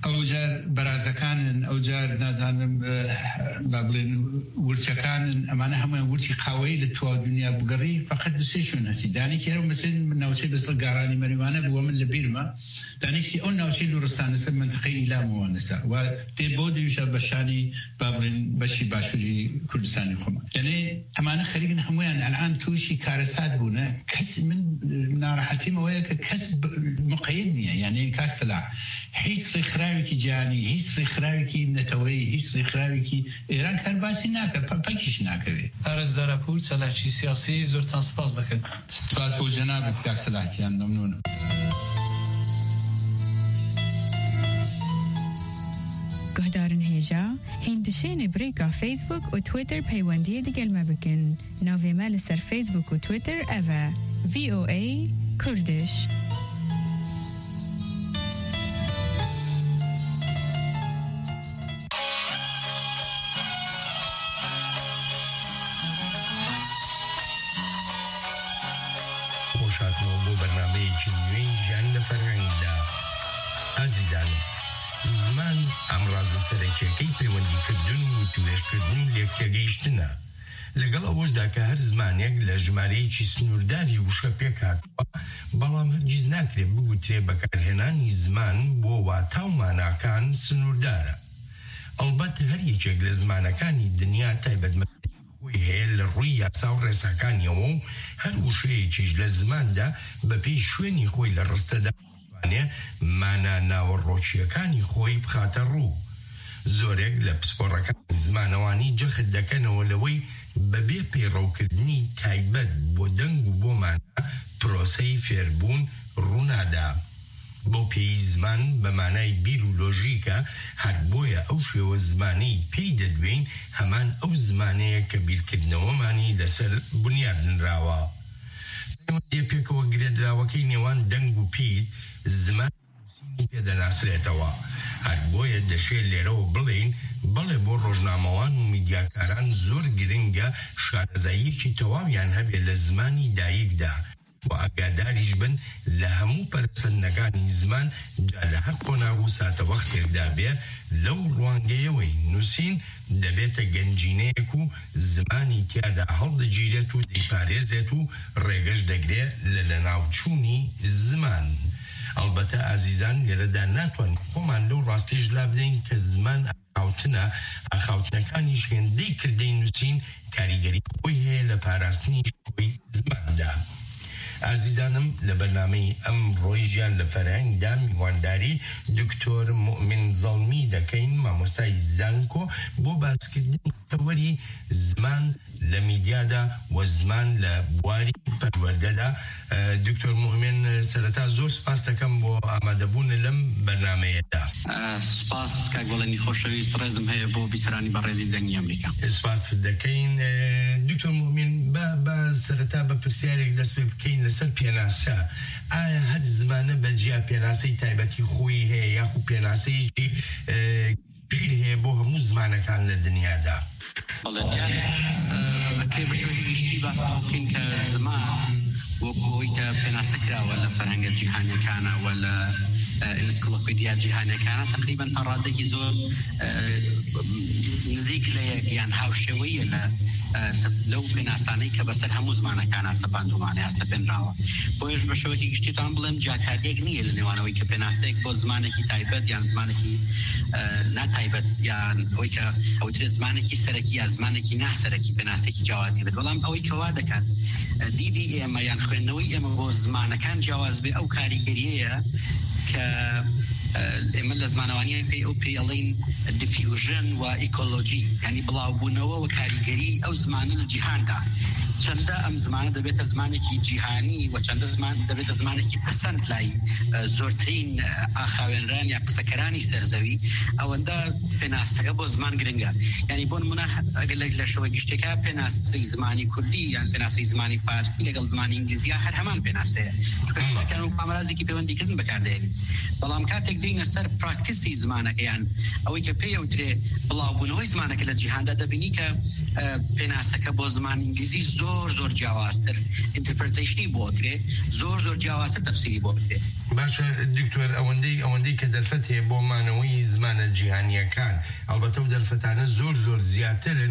Speaker 15: ئەو جار بەرازەکانن ئەو جار نازانم با بڵێن ورچەکانن ئەمانە هەمویان ورچی قاوەی لە توا دنیا بگەڕی فقط دوسێ شوێن هەستی دانێکی هەرو مەسن ناوچەی لەسەر گاڕانی مەریوانە بووە من لە بیرمە دانێکی ئەو ناوچەی لوڕستانە سەر منتەقەی ئیلامەوە نەسا و تێ بۆ دویشە بەشانی با بڵێن بەشی باشووری کوردستانی خۆمان یعنی ئەمانە خەریکن هەمویان ئەلان تووشی کارەسات بوونە کەس من ناڕەحەتیمەوەیە کە کەس مقید نییە یعنی کارسەلا هیچ ڕێکخراوێکی جیهانی هیچ ڕێکخراوێکی نەتەوەی هیچ ڕێکخراوێکی ئێران کار باسی ناکات پەکیش ناکەوێت
Speaker 14: ئارەزدارە پور چەلاکی سیاسی زۆرتان سپاس دەکەن
Speaker 15: سپاس بۆ جەنابەت کاک سەلاحیان مەمنونم
Speaker 7: گهدارن هێژا هێندشێنێ برێکا فیسبوک و تویتر پەیوەندیە دیگەلمە بکەن ناوێمە لەسەر فیسبوک و تویتر ئەڤە ڤی ئۆ ئەی کوردش
Speaker 16: خۆشاتەوە بۆ بەرنامەیەکی نوێی ژیان لە فەرهەنگدا ئازیزانم زمان ئەمڕازە سەرەکیەکەی پەیوەندیکردن و توێژکردن لێکتێگەیشتنە لەگەڵ ئەوەشدا کە هەر زمانێک لە ژمارەیەکی سنوورداری وشە پێکاتوە بەڵام هەرگیز ناکرێت بگوترێ بەکارهێنانی زمان بۆ واتە و ماناکان سنووردارە ئەڵبەت هەر یەکێک لە زمانەکانی دنیا تایبەتمەندی خۆی هەیە لە ڕووی یاسا و ڕێساکانیەوە و هەر وشەیەکیش لە زماندا بەپێی شوێنی خۆی لە ڕستەدا مانە ناوەڕۆکیەکانی خۆی بخاتە ڕوو زۆرێک لە پسپۆڕەکانی زمانەوانی جەخت دەکەنەوە لەوەی بەبێ پەیڕەوکردنی تایبەت بۆ دەنگ و بۆ مانە پرۆسەی فێربوون ڕوونادا بۆ پێی زمان بە مانای بیر و لۆژیکە هەر بۆیە ئەو شێوە زمانەی پێی دەدوێن هەمان ئەو زمانەیە کە بیرکردنەوەمانی لەسەر بنیادنراوە پێکەوە گرێدراوەکەی نێوان دەنگ و پیر زمان نووسینی پێدەناسرێتەوە هەر بۆیە دەشێت لێرەوە بڵێن بەڵێ بۆ ڕۆژنامەوان و میدیاکاران زۆر گرنگە شارەزاییەکی تەواویان هەبێت لە زمانی دایکدا و ئاگاداریش بن لە هەموو پەرسەندەکانی زمان جا لە هەر قۆناغ و ساتە وەختێکدا بێ لەو ڕوانگەیەوەی نووسین دەبێتە گەنجینەیەک و زمانی تیادا هەڵدەگیرێت و دەیپارێزێت و ڕێگەش دەگرێت لە لەناوچوونی زمان ئەلبەتە ئازیزان لێرەدا ناتوانین خۆمان لەو ڕاستیش لا بدەین کە زمان ئاخاوتنە ئاخاوتنەکانیش هێندەی کردەی نووسین کاریگەری خۆی هەیە لە پاراستنی خۆی زماندا ئازیزانم لە بەرنامەی ئەم ڕۆی ژیان لە فەرهەنگدا میوانداری دکتۆر مومین زەڵمی دەکەین مامۆستای زانکۆ بۆ باسکردنی تەوەری زمان لە میدیادا و زمان لە بواری پەروەردەدا دکتۆر مومین سەرەتا زۆر سپاس دەکەم بۆ ئامادەبوون لەم بەرنامەیەدا
Speaker 17: سپاس کاگوڵێنی خۆشەویست ڕێزم هەیە بۆ بیسەرانی بەڕێزی دەنگی ئەمریکا
Speaker 16: سپاس دەکەین دکتۆر مومین بە سەرەتا بە پرسیارێک دەست پێ بکەین لەسەر پێناسە ئایا هەر زمانە بەجیا پێناسەی تایبەتی خۆی هەیە یاخو پێناسەیەکی گیر هەیە بۆ هەموو زمانەکان لە دنیادا
Speaker 17: ئەکرێ بەشێوەیەکی باس بکەین کە زمان وەکۆی کە پێناسەکراوە لە فەرهەنگە جیهانیەکانە و لە ئینسکلۆپیدیا جیهانیەکانە تقریباً تا ڕادێکی زۆر نزیک لە یەک یان هاوشێوەیە لە لەو پێناسانەی کە بەسەر هەموو زمانەکانە سەپاندومانەیە سەپێنراوە بۆیش بە شێوەیەکی گشتیتان بڵێم جاکاریەک نییە لە نێوانەوەی کە پێناسەیەک بۆ زمانێکی تایبەت یان زمانێکی ناتایبەت یان ئەوەی کە ئەوترێت زمانێکی سەرەکی یا زمانێکی ناسەرەکی پێناسێکی جیاوازی بێت بەڵام ئەوەی کەوا دەکات دیدی ئێمە یان خوێندنەوەی ئێمە بۆ زمانەکان جیاواز بێ ئەو کاریگەریەیە کە ئێمە لە زمانەوانی پێی ئەو پێڵین دیفیوژن و ئیکۆلۆجی ینی بڵاوبوونەوە و کاریگەری ئەو زمانە لە جیهاندا چەندە ئەم زمانە دەبێتە زمانێکی جیهانی و چەندە زمان دەبێتە زمانێکی پەسەند لای زۆرترین ئاخاوێنران یا قسەکەرانی سەرزەوی ئەوەندە پێناسەکە بۆ زمان گرنگە ینی بۆ نمونە ئەگەر لە شەوە گشتێکە پێناسەی زمانی کوردی یان پێناسەی زمانی فارسی لەگەڵ زمانی ئینگلیزیە هەر هەمان پێناسەیە چونکە و پامەرازێکی پەیوەندیکردن بەکاردێنین بەڵام کاتێک دێنە سەر پراکتیسی زمانەکەیان ئەوەی کە پێی ئەوترێ بڵاوبوونەوەی زمانەکە لە جیهاندا دەبینی کە پێناسەکە بۆ زمان ئینگلیزی زۆر زۆر جیاوازتر ئینترپرتیشنی بۆ کرێ زۆر زۆر جیاوازتر تەفسیری بۆ کرێ.
Speaker 16: باشە دکتۆر ئەوەندەی ئەوەندەی کە دەرفەت هەیە بۆ مانەوەی زمانە جیهانیەکان ئەلبەتە و دەرفەتانە زۆر زۆر زیاترن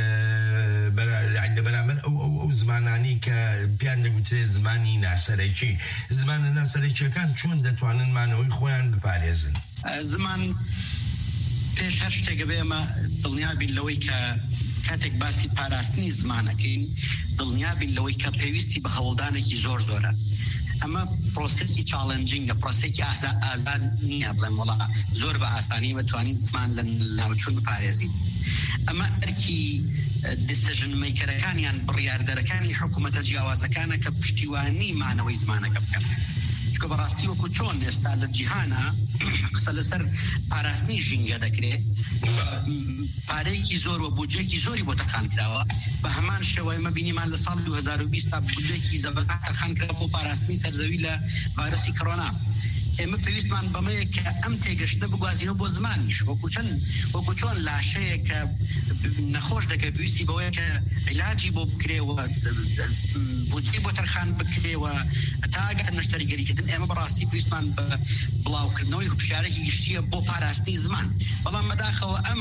Speaker 16: لە بەرامبەر ئەو ئەو ئەو زمانانی کە پیان دەگوترێت زمانی ناسەرەکی. زمانە ناسەرەکیەکان چۆن دەتوانن مانەوەی خۆیان بپارێزن؟
Speaker 17: زمان پێش هەر شتێکە بێ ئەمە دڵنیا بین لەوەی کە کاتێک باسی پاراستنی زمانەکەین دڵنیا بین لەوەی کە پێویستی بە هەوڵدانێکی زۆر زۆرە. ئەمە پرۆسێکی چاڵنجینگە، پرۆسێکی ئازاد نییە بڵێم وڵا زۆر بە ئاسانی بتوانین زمان لە ناوچوون بپارێزین. ئەمە ئەرکی دیسیژن میکەرەکانیان بڕیاردەرەکانی حکوومەتە جیاوازەکانە کە پشتیوانی مانەوەی زمانەکە بکەن. چکە بەڕاستی وەکو چۆن ئێستا لە جیهانە قسە لەسەر پاراستنی ژینگە دەکرێت، پارەیەکی زۆر و بودجێکی زۆری بۆ تەقان کراوە. بە هەمان شێوەیە مە بینیمان لە ساڵ دوو هەزار و بیست تا بودجێکی زەبەرجەست تەقان کراوە بۆ پاراستنی سەرزەوی لە ڤایرۆسی کۆرۆنا. ئێمە پێویستمان بەمەیە کە ئەم تێگەشتە بگوازینەوە بۆ زمانیش وەکو چەند وەکو چۆن لاشەیە کە نەخۆش دەکە پێویستی بەوەیە کە عیلاجی بۆ بکرێەوە بودجێ بۆ تەرخان بکرێەوە تا ئەگەر نەشتەریگەریکردن. ئێمە بەڕاستی پێویستمان بە بڵاوکردنەوەی هوشیارێکی گشتیە بۆ پاراستنی زمان. بەڵام بەداخەوە ئەم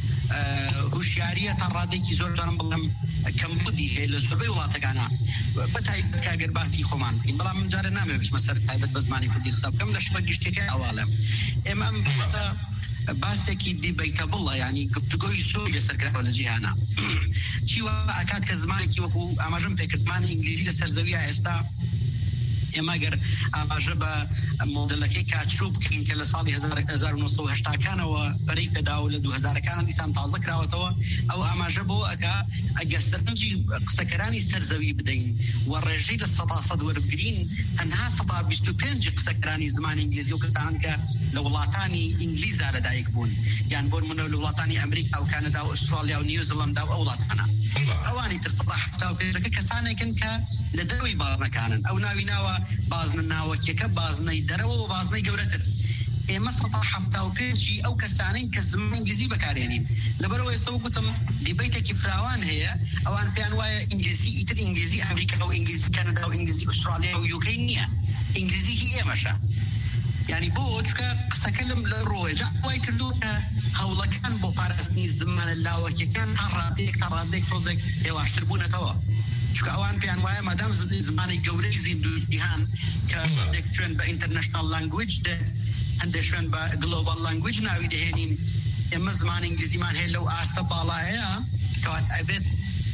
Speaker 17: هوشیاریە تا ڕادێکی زۆر دارم بڵێم کەمبودی هەیە لە زۆربەی وڵاتەکانە بەتایبەت کاگەر باسی خۆمان بکەین. بەڵام من جارە نامەوێت بچمە سەر تایبەت بە زمانی کوردی قسە بکەم لە شتە گشتێکەکە ئەواڵەم. ئێمە ئەم باسە باسێکی دیبەیتەبڵە، ینی گفتوگۆی زۆر لەسەر کراوە لە جیهانە. چیوە ئاکات کە زمانێکی وەکو ئاماژەم پێکرد زمانی ئینگلیزی لە سەرزەویە ئێستا ئێمە گەر ئاماژە بە مۆدلەکەی کاتچوو بکەین کە لە ساڵی هەزار و نۆ سەد و هەشتاکانەوە بەرەی پێداوە لە دوو هەزارەکانە دیسان تازە کراوەتەوە. ئەو ئاماژە بۆ ئەگا ئەگە سەرنجی قسەکەرانی سەرزەوی بدەین و ڕێژەی لە سەدا سەد وەربگرین تەنها سەدا بیست و پێنج قسەکەرانی زمانی ئینگلیزی و کەسانن کە لە وڵاتانی ئینگلیزا لەدایک بوون، یان بۆ نمونە لە وڵاتانی ئەمریکا و کانەدا و ئوسترالیا و نیوزیلەندا و ئەو وڵاتانە. ئەوانی تر سەدا هەفتا و پێنجەکە کەسانێکن کە لە دەروی بازنەکانن. ئەو ناوی ناوە بازنە ناوەکیەکە بازنەی دەرەوە و بازنەی گەورەتر. ئێمە سەدا هەفتا و پێنجی ئەو کەسانین کە زمانی ئینگلیزی بەکارێنین. لەبەرەوە ئێستا وەکوتم دیبەیتێکی فراوان هەیە، ئەوان پێیان وایە ئینگلیزی ئیتر ئینگلیزی ئەمریکا و ئینگلیزی کەنەدا و ئینگلیزی ئوسترالیا و یوکەی نییە، ئینگلیزی هی ئێمەشە. یعنی بۆ چکە قسەکە لەم لە ڕۆیجا وای کردو کە هەوڵەکان بۆ پاراستنی زمانە لاوەکیەکان هەر ڕادێک تا ڕادێک تۆزێک هێواشتر بوونەتەوە. چکە ئەوان پێیان وایە مادام زمانی گەورەی زیندوو جیهان کە هەندێک شوێن بە ئینتەرنەشنال لانگویج دێت، هەندێک شوێن بە گلۆبال لانگویج ناوی دەهێنین. ئێمە زمانی ئینگلیزیمان هەیە لەو ئاستە باڵایەیە کەوات ئەبێت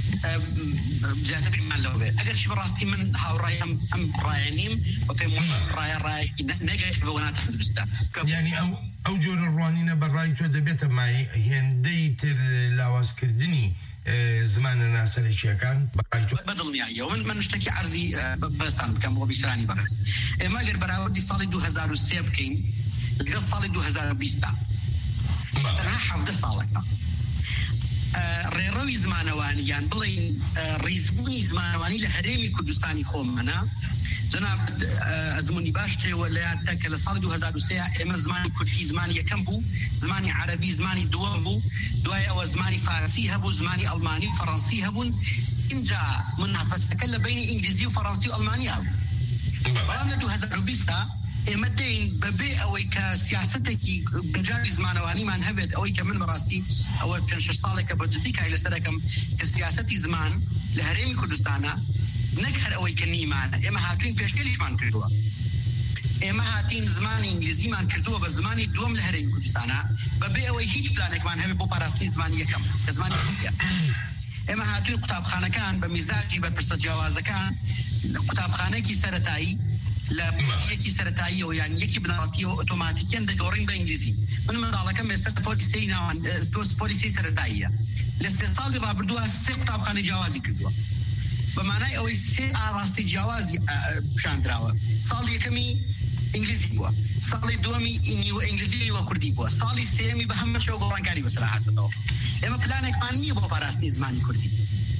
Speaker 17: زیاترمان لەوە بێت. ئەگەر چی بەڕاستی من هاوڕای ئەم ڕایە نیم بە پێم ڕایە ڕایەکی نەگەیت بەوە ناتەوێت درستە.
Speaker 16: یعنی ئەو ئەو جۆرە ڕوانینە بەڕای تۆ دەبێتە مای هێندەی تر لاوازکردنی زمانە ناسەرەکیەکان
Speaker 17: بەدڵنیاییەوە. من من شتێکی عەرزی بەستان بکەم بۆ بیسرانی بەڕێز. ئێمە گەر بەراوردی ساڵی دوو هەزار و سێ بکەین لەگەڵ ساڵی دوو هەزار و بیستە تەنها حەڤدە ساڵەکە ڕێڕەوی زمانەوانیان بڵین ڕیزبوونی زمانەوانی لە هەرێمی کوردستانی خۆمانە. جناب ئەزمموی باش تێوە لە یادتە کە لە ساڵی دوو هەزار و سێ ئێمە زمانی کوردی زمانی یەکەم بوو، زمانی عەرەبی زمانی دووەم بوو، دوای ئەوە زمانی فارسی هەبوو، زمانی ئەڵمانی و فەڕەنسی هەبوون. اینجا منافەسەکە لە بینی ئینگلیزی و فەڕەنسی و ئەڵمانی هەبوو. بەڵام لە دوو هەزار و بیستە ئێمە دەین بەبێ ئەوەی کە سیاسەتێکی بنجاوی زمانەوانیمان هەبێت، ئەوەی کە من بەڕاستی ئەوە پێنج شەش ساڵێکە بە جدی کای لەسەرەکەم کە سیاسەتی زمان لە هەرێمی کوردستانە نەک هەر ئەوەی کە نیمانە. ئێمە هاتوین پێشکەلیشمان کردووە، ئێمە هاتین زمانی ئینگلیزیمان کردووە بە زمانی دووەم لە هەرێمی کوردستانە بەبێ ئەوەی هیچ پلانێکمان هەبێت بۆ پاراستنی زمانی یەکەم کە زمانی کوردیە. ئێمە هاتوین قوتابخانەکان بە میزاجی بەرپرسە جیاوازەکان قوتابخانەیەکی سەرەتایی لە یەکی سەرەتاییەوە یان یەکی بنەڕەتیەوە ئۆتۆماتیکیان دەگۆڕین بە ئینگلیزی. من منداڵەکەم ئێستا پۆلیسی ناوان پۆلیسی سەرەتاییە لە سێ ساڵی ڕابردووە سێ قوتابخانەی جیاوازی کردووە بە مانای ئەوەی سێ ئاڕاستی جیاوازی پیشاندراوە. ساڵی یەکەمی ئینگلیزی بووە، ساڵی دووەمی نیوە ئینگلیزی نیوە کوردی بووە، ساڵی سێمی بە هەموو شەو گۆڕانکاری بەسەر هاتبەوە. ئێمە پلانێکمان نییە بۆ پاراستنی زمانی کوردی.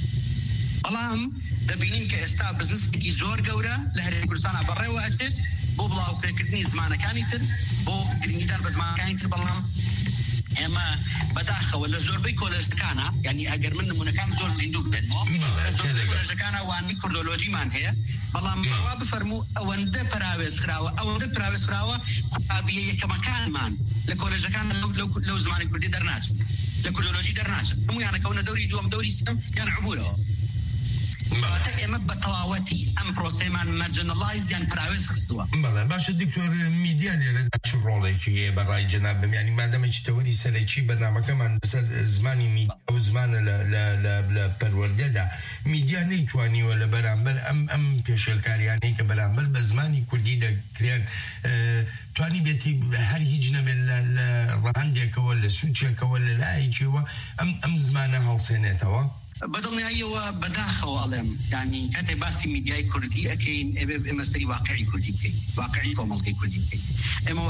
Speaker 17: بەڵام دەبینین کە ئێستا بزنسێکی زۆر گەورە لە هەرێمی کوردستانە بەڕێوە ئەچێت بۆ بڵاوپێکردنی زمانەکانی تر، بۆ گرنگیدار بە زمانەکانی تر. بەڵام ئێمە بەداخەوە لە زۆربەی کۆلێژەکانە یعنی ئەگەر من نمونەکان زۆر زیندوو بێنەوە زۆربەی کۆلێژەکانە وانی کوردۆلۆجیمان هەیە بەڵام وا بفەرموو ئەوەندە پراوێزکراوە ئەوەندە پراوێزکراوە قوتابیە یەکەمەکانمان لە کۆلێژەکان لەو زمانی کوردی دەرناچن لە کوردۆلۆجی دەرناچن هەموویانەکەونە دەوری دووەم دەوری سێم یان عبورەوە واتە ئێمە بە تەواوەتی ئەم پرۆسەیمان مەرجەنەڵایز یان پراوێز خستووە.
Speaker 16: بەڵێ باشە دکتۆر میدیا لێرەدا چ ڕۆڵێکی هەیە بەڕای جەنابم ینی مادەمێکی تەوەری سەرەکی بەرنامەکەمان لەسەر زمانی میدیا و زمانە لە پەروەردەدا میدیا نەیتوانیوە لە بەرامبەر ئەم ئەم پێشێلکاریانەی کە بەرامبەر بە زمانی کوردی دەکرێن توانی بێتی هەر هیچ نەبێت لە ڕەهەندێکەوە لە سوچێکەوە لە لایەکیەوە ئەم ئەم زمانە هەڵسێنێتەوە.
Speaker 17: بەدڵنیاییەوە بەداخەوە ئەڵێم ینی کاتێ باسی میدیای کوردی ئەکەین ئێمە سەری واقعی کوردی بکەین واقعی کۆمەڵگەی کوردی بکەین ئێمە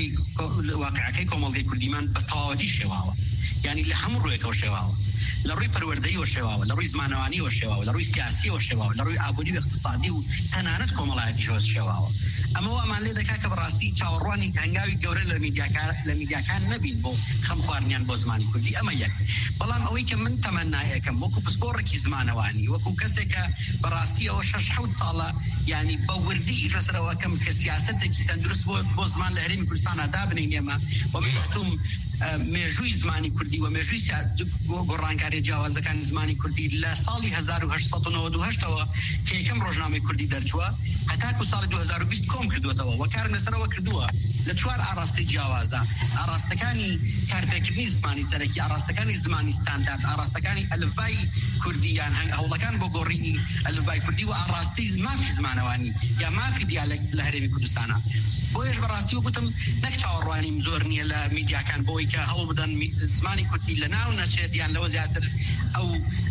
Speaker 17: واقعەکەی کۆمەڵگەی کوردیمان بە تەواوەتی شێواوە ینی لە هەموو ڕوویەکەوە شێواوە لە ڕووی پەروەردەییەوە شێواوە لە ڕووی زمانەوانیەوە شێواوە لە ڕووی سیاسیەوە شێواوە لە ڕووی ئابووری و اقتصادی و تەنانەت کۆمەڵایەتیشەوە شێواوە ئەمە ئەمان لێ دەکات کە بەڕاستی چاوەڕوانی هەنگاوی گەورە لە لە میدیاکان نەبین بۆ خەم خواردنیان بۆ زمانی کوردی ئەمە یەک بەڵام ئەوەی کە من تەمەنایەکەم وەکو پسپۆڕێکی زمانەوانی وەکو کەسێکە بەڕاستی ئەوە شەش حەوت ساڵە ینی بە وردی لەسەرەوەکەم کە سیاسەتێکی تەندروست بۆ زمان لە هەرێمی کوردستانە دابنین ئێمە و بەهاتوم مێژووی زمانی کوردی و مێژووی گۆڕانکاری جیاوازەکانی زمانی کوردی لە ساڵی هەزار و هەشت سەد و نەوەت و هەشتەوە کە یەکەم ڕۆژنامەی کوردی دەرچووە هەتاکو ساڵی دوو هەزار و بیست کۆم کردوێتەوە و کارم لەسەرەوە کردووە لە چوار ئاڕاستی جیاوازە ئاڕاستەکانی کارپێکردنی زمانی سەرەکی ئاڕاستەکانی زمانی ستاندارد ئاڕاستەکانی ئەلفبای کوردیان هەنگ هەوڵەکان بۆ گۆڕینی ئەلفبای کوردی و ئاڕاستی مافی زمانەوانی یا مافی دیالەکت لە هەرێمی کوردستانە بۆیش بەڕاستی وەگوتم نەک چاوەڕوانیم زۆر نییە لە میدیاکان بۆی کە هەوڵ بدەن زمانی کوردی لە ناو نەچێت یان لەوە زیاتر ئەو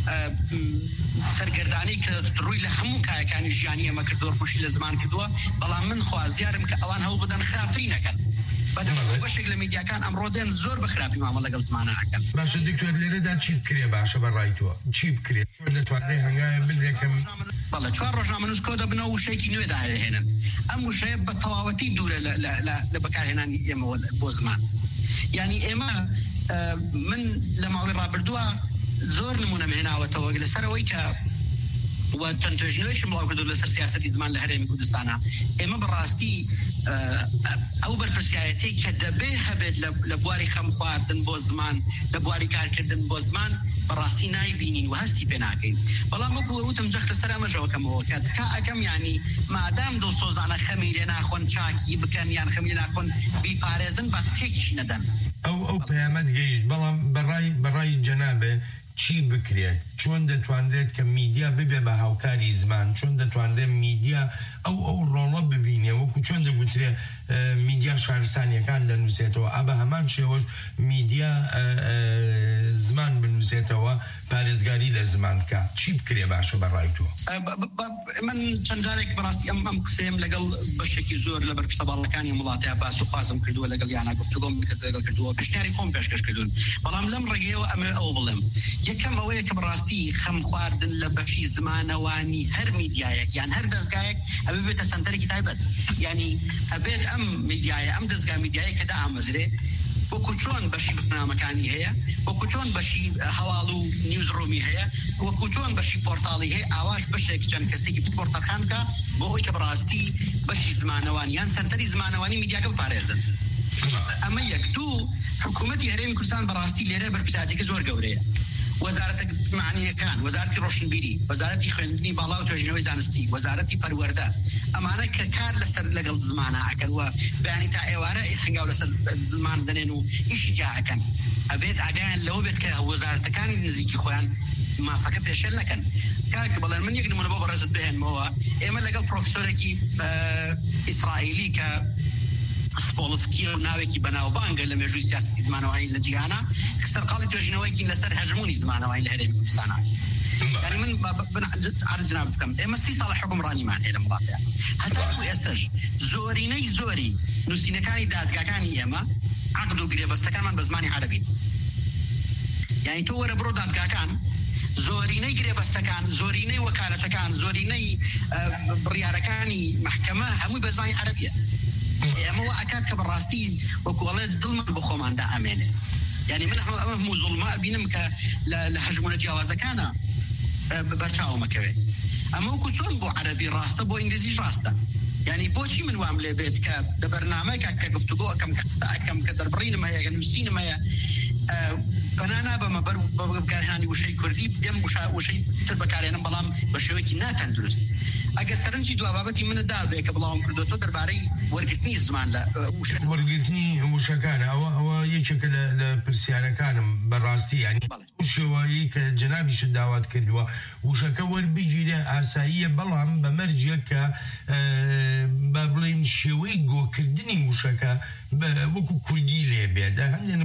Speaker 17: سەرگەردانی کە ڕووی لە هەموو کایەکانی ژیانی ئەمە کردووە پوشی لە زمان کردووە بەڵام من خوازیارم کە ئەوان هەوڵ بدەن خراپتری نەکەن بەدەم بەشێک لە میدیاکان ئەمڕۆ دێن زۆر بە خراپی مامە لەگەڵ زمانەکەن.
Speaker 16: باشە دکتۆر لێرەدا چی بکرێ باشە بەڕای تۆ چی بکرێت دەتوانێت هەنگاوێ بنرێکم
Speaker 17: بەڵێ چوار ڕۆژنامە نووس کۆ دەبنەوە وشەیەکی نوێ داهێنن ئەم وشەیە بە تەواوەتی دوورە لە بەکارهێنانی ئێمە بۆ زمان ینی ئێمە من لە ماوەی ڕابردووە زۆر نمونەم هێناوەتەوە لەسەرەوەی کە و چەند توێژینەوەیشم بڵاو کردو لەسەر سیاسەتی زمان لە هەرێمی کوردستانە ئێمە بەڕاستی ئەو بەرپرسیایەتەی کە دەبێ هەبێت لە بواری خەم خواردن بۆ زمان لە بواری کارکردن بۆ زمان بەڕاستی نایبینین و هەستی پێ ناکەین بەڵام وەکو وتم جەختە سەر ئەمەژەوەکەمەوە کە تکا ئەەکەم ینی مادام دڵسۆزانە خەمی لێ ناخۆن چاکی بکەن یان خەمی لێ ناخۆن بیپارێزن بە تێکیش نەدەن
Speaker 16: ئەو ئەو پەیامەت گەیشت بەڵام بەڕای بەڕای جەنابێ چی بکرێت چۆن دەتوانرێت کە میدیا ببێ بە هاوکاری زمان چۆن دەتوانرێت میدیا ئەو ئەو ڕۆڵە ببینێ وەکو چۆن دەگوترێ میدیا شارستانیەکان دەنووسێتەوە ئەبە هەمان شێوەش میدیا زمان بنووسێتەوە پارێزگاری لە زمان بکە چی بکرێ باشە بەڕای تۆ
Speaker 17: من چەند جارێک بەڕاستی ئەم ئەم قسەم لەگەڵ بەشێکی زۆر لە بەرپرسەباڵەکانی وڵاتەیە باس و خوازم کردووە لەگەڵ یانە گفتوگۆم لەگەڵ کردووە پێشنیاری خۆم پێشکەش کردوون بەڵام لەم ڕێگەیەوە ئەمە ئەو بڵێم یەکەم ئەوەیە کە بەڕاستی خەم خواردن لە بەشی زمانەوانی هەر میدیایەک یان هەر دەستگایەک ئەوە بێتە سەنتەرێکی تایبەت ینی ئەبێت ئەم میدیایە ئەم دەستگا میدیایە کە دامەزرێ وەکو چۆن بەشی بەرنامەکانی هەیە وەکو چۆن بەشی هەواڵ و نیوزڕومی هەیە وەکو چۆن بەشی پۆرتاڵی هەیە ئاواش بەشێک چەند کەسێکی پۆرتەخان بکە بۆ ئەوی کە بەڕاستی بەشی زمانەوانی یان سەنتەری زمانەوانی میدیاکە بپارێزن ئەمە یەک دوو حکوومەتی هەرێمی کوردستان بەڕاستی لێرە بەرپرسیارەتێکی زۆر گەورەیە وەزارەتە معنیەکان وەزارەتی ڕۆشنبیری وەزارەتی خوێندنی باڵا و توێژینەوەی زانستی وەزارەتی پەروەردە ئەمانە کە کار لەسەر لەگەڵ زمانە ئەکەن و بەیانی تا ئێوارە هەنگاو لەسەر زمان دەنێن و ئیشی جا ئەکەن ئەبێت ئاگایان لەوە بێت کە وەزارەتەکانی نزیکی خۆیان مافەکە پێشێل نەکەن کاکە بەڵێن من یەک نمونە بۆ بەڕێزت بهێنمەوە ئێمە لەگەڵ پرۆفسۆرێکی ئیسرائیلی کە سپۆلسکی و ناوێکی بەناوبانگە لە مێژووی سیاسەتی زمانەوانی لە جیهانە سەرقاڵی توێژینەوەیکی لەسەر هەژمونی زمانەوانی لە هەرێمی کوردستانە یعنی من عرض جناب بکەم ئێمە سی ساڵ حکومڕانیمان هەیە لە وڵاتەیە هەتاکو ئێستاش زۆرینەی زۆری نووسینەکانی دادگاکانی ئێمە عەقد و گرێبەستەکانمان بە زمانی عەرەبین یعنی تۆ وەرە بڕۆ دادگاکان زۆرینەی گرێبەستەکان زۆرینەی وەکالەتەکان زۆرینەی بڕیارەکانی محکەمە هەمووی بە زمانی عەرەبیە ئەمەوە ئەکات کە بەڕاستی وەکوڵێت دڵمان بە خۆماندا ئەمێنێ يعني من هەموو زوڵما بینم کە لە هەژمونە جیاوازەکانە بەرچاومەکەوێ ئەمە وەکو چۆن بۆ عەرەبی ڕاستە بۆ ئینگلیزیش ڕاستە يعني بۆچی من وام لێ بێت کە لە بەرنامەیەکە کە گفتوگۆ ئەەکەم کە قسە ئەەکەم کە دەربڕینم هەیە کە نووسینم هەیە بەنانا بەمە بەر بەکارهێنانی وشەی کوردی دێم وشەی تر بەکارێنم بەڵام بە شێوەیەکی ناتەندروست ئەگەر سەرنجی دوا بابەتی منەدا بێ کە بڵاوم کردوتۆ دەربارەی وەرگرتنی زمان لە
Speaker 16: وەرگرتنی وشەکانە ئەوە ئەوە یەکێکە لە پرسیارەکانم بەڕاستی ینی شێوایی کە جەنابیشت داوات کردووە وشەکە وەربگیرە ئاساییە بەڵام بە مەرجە کە با بڵێن شێوەی گۆکردنی وشەکە وەکو کوردی لێ بێدە هەندێن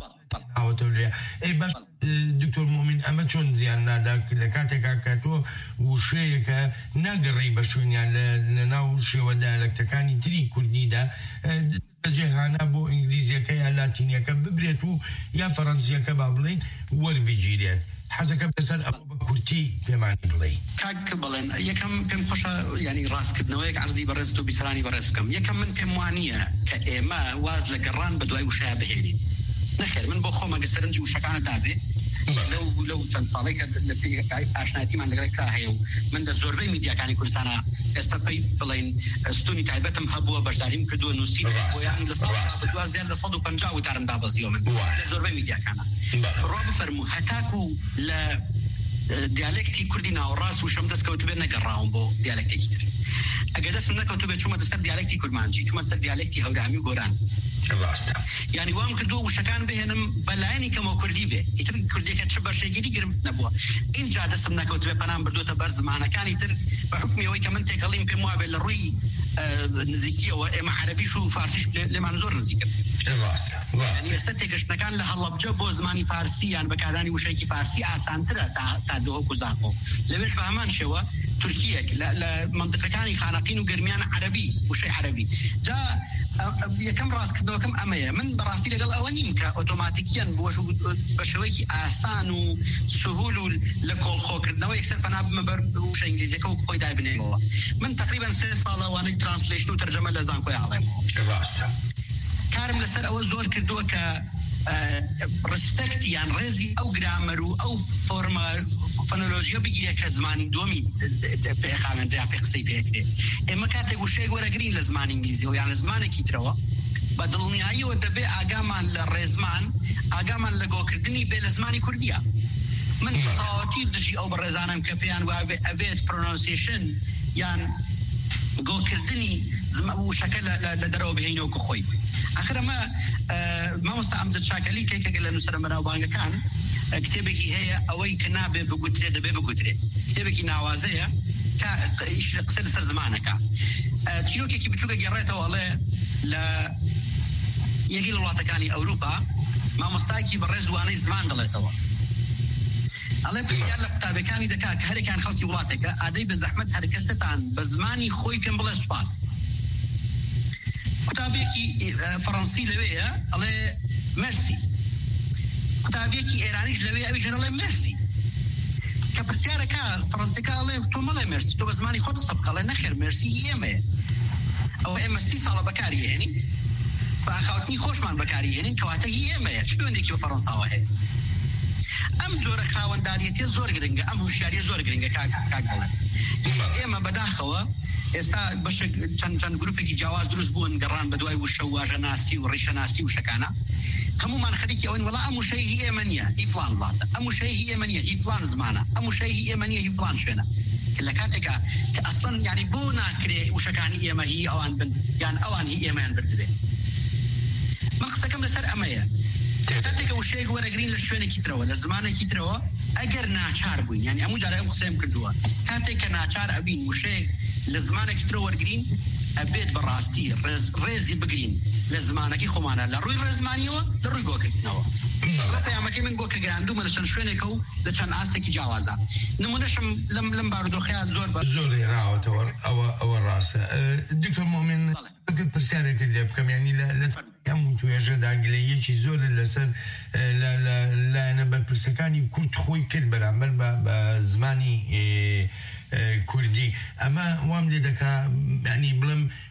Speaker 16: باش دکتۆر مومین ئەمە چۆن زیان نادا لە کاتێکا کە تۆ وشەیەکە ناگەڕی بە شوێنیان لە ناو شێوە دایالەکتەکانی تری کوردیدا جێهانە بۆ ئینگلیزیەکە یا لاتینیەکە ببرێت و یا فەڕەنسیەکە با بڵێن وەربگیرێت حەزەکە بەسەر ئەمە بە کورتی پێمانی بڵێ
Speaker 17: کاک بڵێن یەکەم پێم خۆشە ینی ڕاستکردنەوەیەک عەرزی بەڕێز و بیسەرانی بەڕێز بکەم یەکەم من پێم وانییە کە ئێمە واز لە گەڕان بە دوای وشەیە بهێنین نەخێر من بۆ خۆمەگە سەرنجی وشەکانە دابێ لەو لەو چەند ساڵێک ئاشنایەتیمان لەگەڵکرا هەیە و من لە زۆربەی میدیاکانی کوردستانە ئێستا پێی بڵێن ستونی تایبەتم هەبووە بەشداریم کردووە نووسین بۆیانی لە ساڵ زیاد لە سەد و پەنجا وتارم دابەزیەوە من لە زۆربەی میدیاکانە ڕوا بفەرموو هەتاکو لە دیالێکتی کوردی ناوەڕاست وشەم دەستکەوتبێ نەگەڕاوم بۆ دیالێکتێکی تر ئەگەر دەستم نەکەوتبێت چوومە سەر دیالێکتی کورمانجی چوومە سەر دیالێکتی هەورامی و گۆران يعني وام كردو وشكان بهنم بلايني كما كردي به يتر كردي كتش برشيجي گرم نبوا ان جا دسم نكوت به پنام بردو تبرز معنا كان يتر بحكمي وي كمان تكلم في موابل الروي نزيكيه وما عربي شو فارسي لمنظور نزيك يعني استتكش كان له الله بجبو زماني فارسي يعني بكاراني وشيكي فارسي اسان ترى تا دو كوزاكو ليش بهمان شوا تركيا لا لا منطقه كان خانقين وقرميان عربي وشي عربي جا یەکەم ڕاستکردنەوەکەم ئەمەیە من بەڕاستی لەگەڵ ئەوە نیم کە ئۆتۆماتیکیان بە شێوەیەکی ئاسان و سهول و لە کۆڵخۆکردنەوە یەکسەر پەنا بمە بەر وشە ئینگلیزیەکە و خۆی دابنێنەوە من تقریبا سێ ساڵەوانەی ترانسلیشن و تەرجەمە لە زانکۆی ئاڵێمەوە کارم لەسەر ئەوە زۆر کردووە کە ڕسپێکتی یان ڕێزی ئەو گرامەر و ئەو فۆرمە فۆنۆلۆژیە بگیرە کە زمانی دۆمی پێخاوێنرا پێ قسەی پێکرێت ئێمە کاتێک وشەیەک وەرەگرین لە زمانی ئینگلیزیەوە یان لە زمانێکی ترەوە بە دڵنیاییەوە دەبێ ئاگامان لە ڕێزمان ئاگامان لە گۆکردنی بێ لە زمانی کوردیە من تەواوەتی دژی ئەو بەڕێزانم کە پێیان وابێ ئەبێت پرۆنۆنسیشن یان گۆکردنی وشەکە لە دەرەوە بهێنەوە خۆی آخر ئەمە مامۆستا ئەمجد شاکەلی کێکێک لە نووسەرە بەناوبانگەکان کتێبێکی هەیە ئەوەی کە نابێ بگوترێ دەبێ بگوترێ کتێبێکی ناوازەیە قسە لەسەر زمانەکە چیرۆکێکی بچووکە گێڕێتەوە ئەڵێ لە یەکی لە وڵاتەکانی ئەوروپا مامۆستایەکی بەڕێز دوانەی زمان دەڵێتەوە ئەڵێ پرسیار لە قوتابەکانی دەکات کە هەرێکیان خەڵکی وڵاتێکە ئادەی بە زەحمەت هەر کەسەتان بە زمانی خۆی پێم بڵێ سوپاس قوتابێکی فەڕەنسی لەوەیە ئەڵێ مەرسی قوتابێکی ئێرانیش لەوێ ئەویش ئەڵێ مەرسی کە پرسیارەکە فەڕەنسیەکە ئەڵێ تۆ مەڵێ مەرسی تۆ بە زمانی خۆت قسە بکە ئەڵێ نەخێر مەرسی ئێمەیە ئەوە ئێمە سی ساڵە بەکاری هێنین بە ئاخاوتنی خۆشمان بەکاری هێنین کەواتە هی ئێمەیە چ پەیوەندێکی بە فەڕەنساوە هەیە ئەم جۆرە خاوەنداریەتیە زۆر گرنگە ئەم هوشیاریە زۆر گرنگە کاک بڵێن ئێمە بەداخەوە ئێستا بەشێک چەند چەند گروپێکی جیاواز دروست بوون گەڕان بە دوای وشە و واژەناسی و ڕیشەناسی وشەکانە هەمومان خەریکی ئەوەن وەڵا ئەم وشەی هی ئێمە نییە هی فڵان وڵاتە ئەم وشەی هی ئێمە نییە هی فڵان زمانە ئەم وشەی هی ئێمە نییە هی فڵان شوێنە لە کاتێکە کە ئەسڵەن یعنی بۆ ناکرێ وشەکانی ئێمە هی ئەوان بن یان ئەوان هی ئێمەیان بردبێ من قسەکەم لەسەر ئەمەیە کاتێکە وشەیەک وەرەگرین لە شوێنێکی ترەوە لە زمانێکی ترەوە ئەگەر ناچار بووین یعنی هەموو جارە ئەم قسەیم کردووە کاتێک کە ناچار ئەبین وشەیەک لە زمانێکی ترە وەرگرین ئەبێت بەڕاستی ڕێزی بگرین لە زمانەکەی خۆمانە لە ڕووی ڕێزمانیەوە لە ڕووی گۆکردنەوە پەیامەکەی من بۆ کە گەیاندوومە لە چەند شوێنێکە و لە چەند ئاستێکی جیاوازە نمونەشم لەم لەم بارودۆخەیان زۆر بە
Speaker 16: زۆر ێراوەتەوە ئەوە ئەوە ڕاستە دکتۆر مومین پرسیارێکت لێ بکەم یعنی لە هەموو توێژەدا گلەیەکی زۆر لەسەر لایەنە بەرپرسەکانی کورد خۆی کرد بەرامبەر بە زمانی کوردی ئەمە وام لێ دەکا ینی بڵم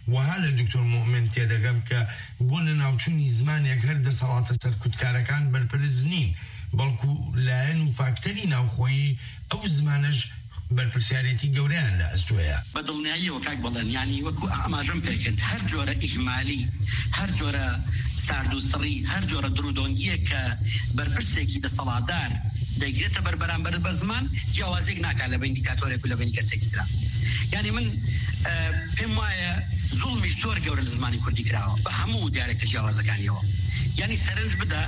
Speaker 16: وها لە دکتۆر مومن تێدەگەم کە بۆ لە ناوچوونی زمانێک هەر دەسەڵاتە سەرکوتکارەکان بەرپرس نین بەڵکو لایەن و فاکتەری ناوخۆیی ئەو زمانەش بەرپرسیارەتی گەورەیان لە ئەستۆیە
Speaker 17: بە دڵنیاییەوە کاک بەڵێن ینی وەکو ئاماژەم پێکرد هەر جۆرە ئیهمالی هەر جۆرە سارد و سڕی هەر جۆرە درودۆنگیە کە بەرپرسێکی دەسەڵاتدار دەیگرێتە بەربەرامبەر بە زمان جیاوازێک ناکات لە بین ئیندیکاتۆرێک و لە بین کەسێکی ترا یعنی من پێم وایە زوڵمی زۆر گەورە لە زمانی کوردی کراوە بە هەموو دیارێکتە جیاوازەکانیەوە یعنی سەرنج بدە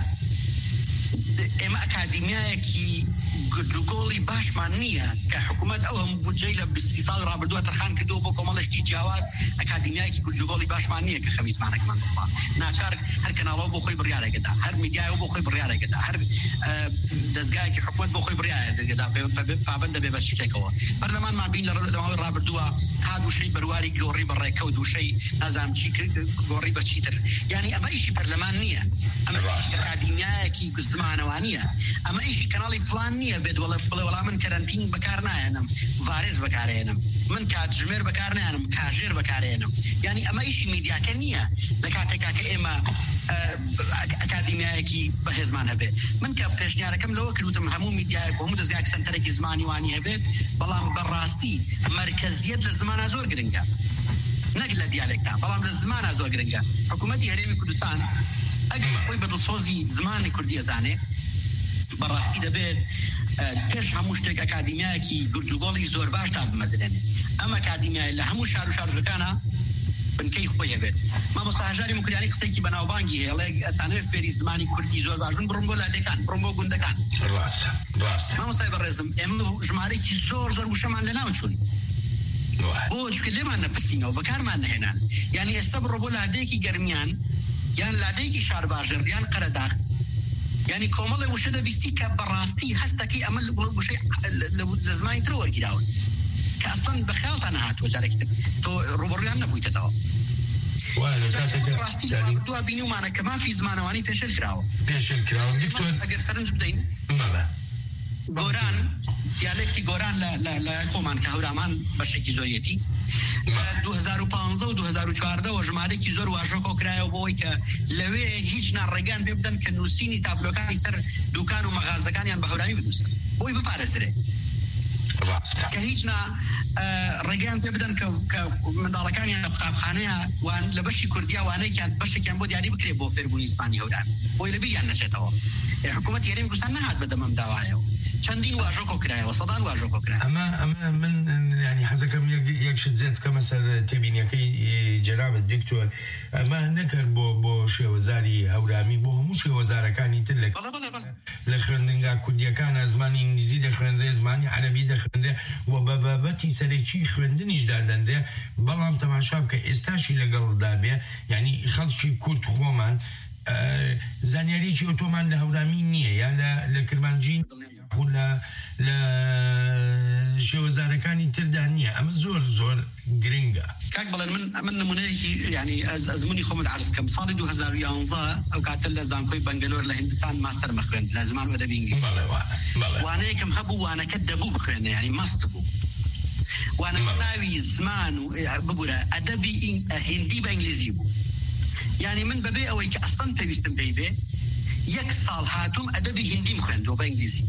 Speaker 17: ئێمە ئەکادیمیایەکی گرجوگۆڵی باشمان نییە کە حکوومەت ئەو هەموو بودجەی لە بیست ساڵ ڕابردووە تەرخان کردووە بۆ کۆمەڵێکی جیاواز ئەکادیمیایەکی گرجوگۆڵی باشمان نییە کە خەمیزمانێکمان بخوا ناچار هەر کەناڵەوە بۆ خۆی بڕیارێکەدا هەر میدیایەوە بۆ خۆی بڕیارێکەدا هەر دەستگایەکی حکوومەت بۆ خۆی بڕیارێکەدا پابەندە بێ بە شتێکەوە بەرلەمانمان بین لە لەماوەی ڕابردووە ها دووشەی بەرواری گۆڕی بەڕێکە و دووشەی نازام چی گۆڕی بە چیتر یعنی ئەمە ئیشی پەرلەمان نییە ئەمە ئەکادیمیایەکی زمانەوانیە ئەمە ئیشی کەناڵی فلان نییە بێت وڵە بڵێ وەڵا من کەرەنتین بەکار نایەنم ڤارێز بەکارێنم من کاتژمێر بەکار نایەنم کاژێر بەکارێنم یعنی ئەمە ئیشی میدیاکە نییە لە کاتێکا کە ئێمە ئەکادیمیایەکی بەهێزمان هەبێت من کە پێشنیارەکەم لەوە کردوتم هەموو میدیایەک هەموو دەستگایەک سەنتەرێکی زمانی وانی هەبێت بەڵام بەڕاستی مەرکەزیەت لە زمانە زۆر گرنگە نەک لە دیالێکتا بەڵام لە زمانە زۆر گرنگە حکوومەتی هەرێمی کوردستان ئەگەر خۆی بەدڵسۆزی زمانی کوردی ئەزانێ بەڕاستی دەبێت پێش هەموو شتێک ئەکادیمیایەکی گرجوگۆڵی زۆر باش تا بمەزرێنێ ئەم ئەکادیمیای لە هەموو شار و شارژەکانە بنکەی خۆی هەبێت مامۆستا هەژاری موکریانی قسەیەکی بەناوبانگی هەیە ئەڵێ ئەتانەوێت فێری زمانی کوردی زۆر باش بن بڕۆم بۆ لادەکان بڕۆم بۆ گوندەکان مامۆستای بەڕێزم ئێمە ژمارەیەکی زۆر زۆر وشەمان لە ناو چوون بۆ چکە لێمان نەپرسینەوە بەکارمان نەهێنان یعنی ئێستا بڕۆ بۆ لادەیەکی گەرمیان یان لادەیەکی شار باشر یان قەرەداغ یعنی کۆمەڵی وشە دەبیستی کە بەڕاستی هەستەکەی ئەمە وشەی لە زمانی تر وەرگیراون کە ئەسڵەن بەخیاڵتان نەهاتوە جارێکی تر تۆ ڕوبەڕوویان نەبوویتەوە ڕاستی لە دووە بینیومانە کە مافی زمانەوانی پێشێل کراوە
Speaker 16: پێشێل کراوە
Speaker 17: ئەگەر سەرنج بدەین گۆران دیالێکتی گۆران لە خۆمان کە هەورامان بەشێکی زۆریەتی دو هزار و پانزە و دو هزار و چواردە و ژمارەیەکی زۆر واژۆ کۆکرایەوە بۆەوەی کە لەوێ هیچ ناڕێگان پێ بدەن کە نووسینی تابلۆکانی سەر دوکان و مەغازەکانیان بە هەورامی بنووسن بۆی بپارێزرێ کە هیچ نا ڕێگەیان پێ بدەن کە منداڵەکانیان لە قوتابخانەیە وان لە بەشی کوردیا وانەیەکیان بەشێکیان بۆ دیاری بکرێت بۆ فێربوونی زمانی هەوران بۆی لە بیریان نەچێتەوە حکوومەتی هەرێمی کوردستان نەهات بەدەمەم داوایەوە چەندین واژۆ کۆکرایەوە سەدان واژۆ کۆکرایەوە
Speaker 16: ئەمە ئەمە من ینی حەزەکەم یەکشت زێت بکەمە سەر تێبینیەکەی جەنابەت دکتۆر ئەمە نەکرد بۆ بۆ شێوەزاری هەورامی بۆ هەموو شێوەزارەکانی تر لە خوێندنگا کوردیەکانە زمانی ئینگلیزی دەخوێندرێ زمانی عەرەبی دەخوێندرێ و بە بابەتی سەرەکی خوێندنیش دادەندرێ بەڵام تەماشا بکە ئێستاشی لەگەڵدا بێ یعنی خەڵکی کورد خۆمان زانیاریی ئۆتۆمان لە هەورامی نییە یان لە کرمانجی لە شێوەزارەکانی تردا نییە ئەمە زۆر زۆر گرنگە
Speaker 17: کاک بڵێن من من نمونەیەکی ینی ئەزمموی خۆمت عرض کەم ساڵی دو هزار و یانزە ئەو کاتە لە زانکۆی بەنگلۆر لە هیندستان ماستەر مەخوێند لە زمان ئەدەبی ئینگلیزی وانەیەکم هەبوو وانەکە دەبوو بخوێنێ ینی مەست بوو وانەکە ناوی زمان و ببوورە ئەدەبی هیندی بە ئینگلیزی بوو یعنی من بەبێ ئەوەی کە ئەستەن پێویستم پێی بێ یەک ساڵ هاتووم ئەدەبی هیندیم خوێندەوە بە ئینگلیزی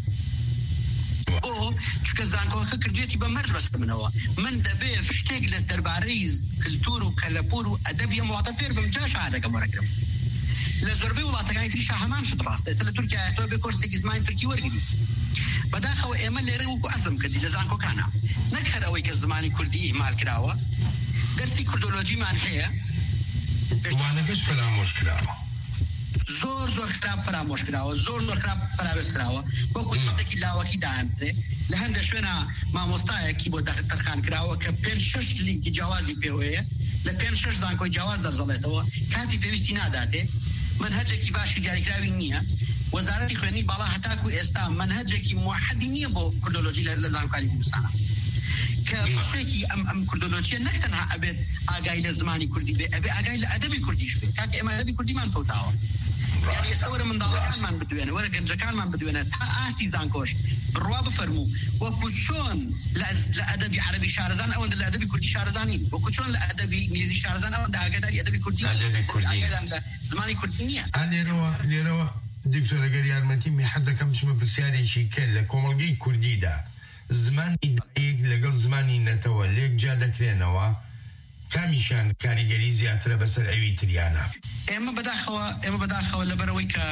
Speaker 17: بۆ چکە زانکۆکە کردوێتی بە مەرج بەست منەوە من دەبێ شتێک لە دەربارەی کلتور و کەلەپور و ئەدەبی ئەم وڵاتە فێر بم جا شەهادەکەم وەرەگرم لە زۆربەی وڵاتەکانی تریشا هەمان شت ڕاستە ئێستا لە تورکیا تۆ بێ کۆرسێکی زمانی تورکی وەرگری بەداخەوە ئێمە لێرە وەکو ئەزم کردی لە زانکۆکانە نەک هەر ئەوەی کە زمانی کوردی ئیهمال کراوە دەرسی کوردۆلۆجیمان هەیە
Speaker 16: وانەکەش فرامۆش کراوە
Speaker 17: زۆر زۆر خراپ فرامۆش کراوە زۆر زۆر خراپ فراوێز کراوە بۆ کورسێکی لاوەکی داهێنرێ لە هەندێک شوێنە مامۆستایەکی بۆ تەرخان کراوە کە پێنج شەش لینکی جیاوازی پێوەیە لە پێنج شەش زانکۆی جیاواز دەرزەڵێتەوە کاتی پێویستی ناداتێ منهەجێکی باشی دیاریکراوی نییە وەزارەتی خوێنی باڵا هەتاکو ئێستا منهەجێکی موحەدی نییە بۆ کوردۆلۆجی لە زانکۆکانی کوردستانە کە بەشێکی ئەم ئەم کوردۆلۆجیە نەک تەنها ئەبێت ئاگای لە زمانی کوردی بێ ئەبێ ئاگای لە ئەدەبی کوردیش بێت کاکە ئێمە ئەدەبی کوردیمان فەوتاوە یعنی ئێستا وەرە منداڵەکانمان بدوێنە وەرە گەنجەکانمان بدوێنە تا ئاستی زانکۆش بڕوا بفەرموو وەکو چۆن لە ئەدەبی عەرەبی شارەزان ئەوەندە لە ئەدەبی کوردی شارەزانین وەکو چۆن لە ئەدەبی ئینگلیزی شارەزان ئەوەندە ئاگاداری ئەدەبی کوردی ئاگادان لە زمانی کوردی نییە.
Speaker 16: لێرەوە لێرەوە دکتۆر ئەگەر یارمەتیمی حەز دەکەم بچمە پرسیارێکی کرد لە کۆمەڵگەی کوردیدا زمانی دایک لەگەڵ زمانی نەتەوە لێک جا دەکرێنەوە کامیشان کاریگەری زیاترە بەسەر ئەوی تریانە.
Speaker 17: ئێمە بەداخەوە ئێمە بەداخەوە لەبەرەوەی کە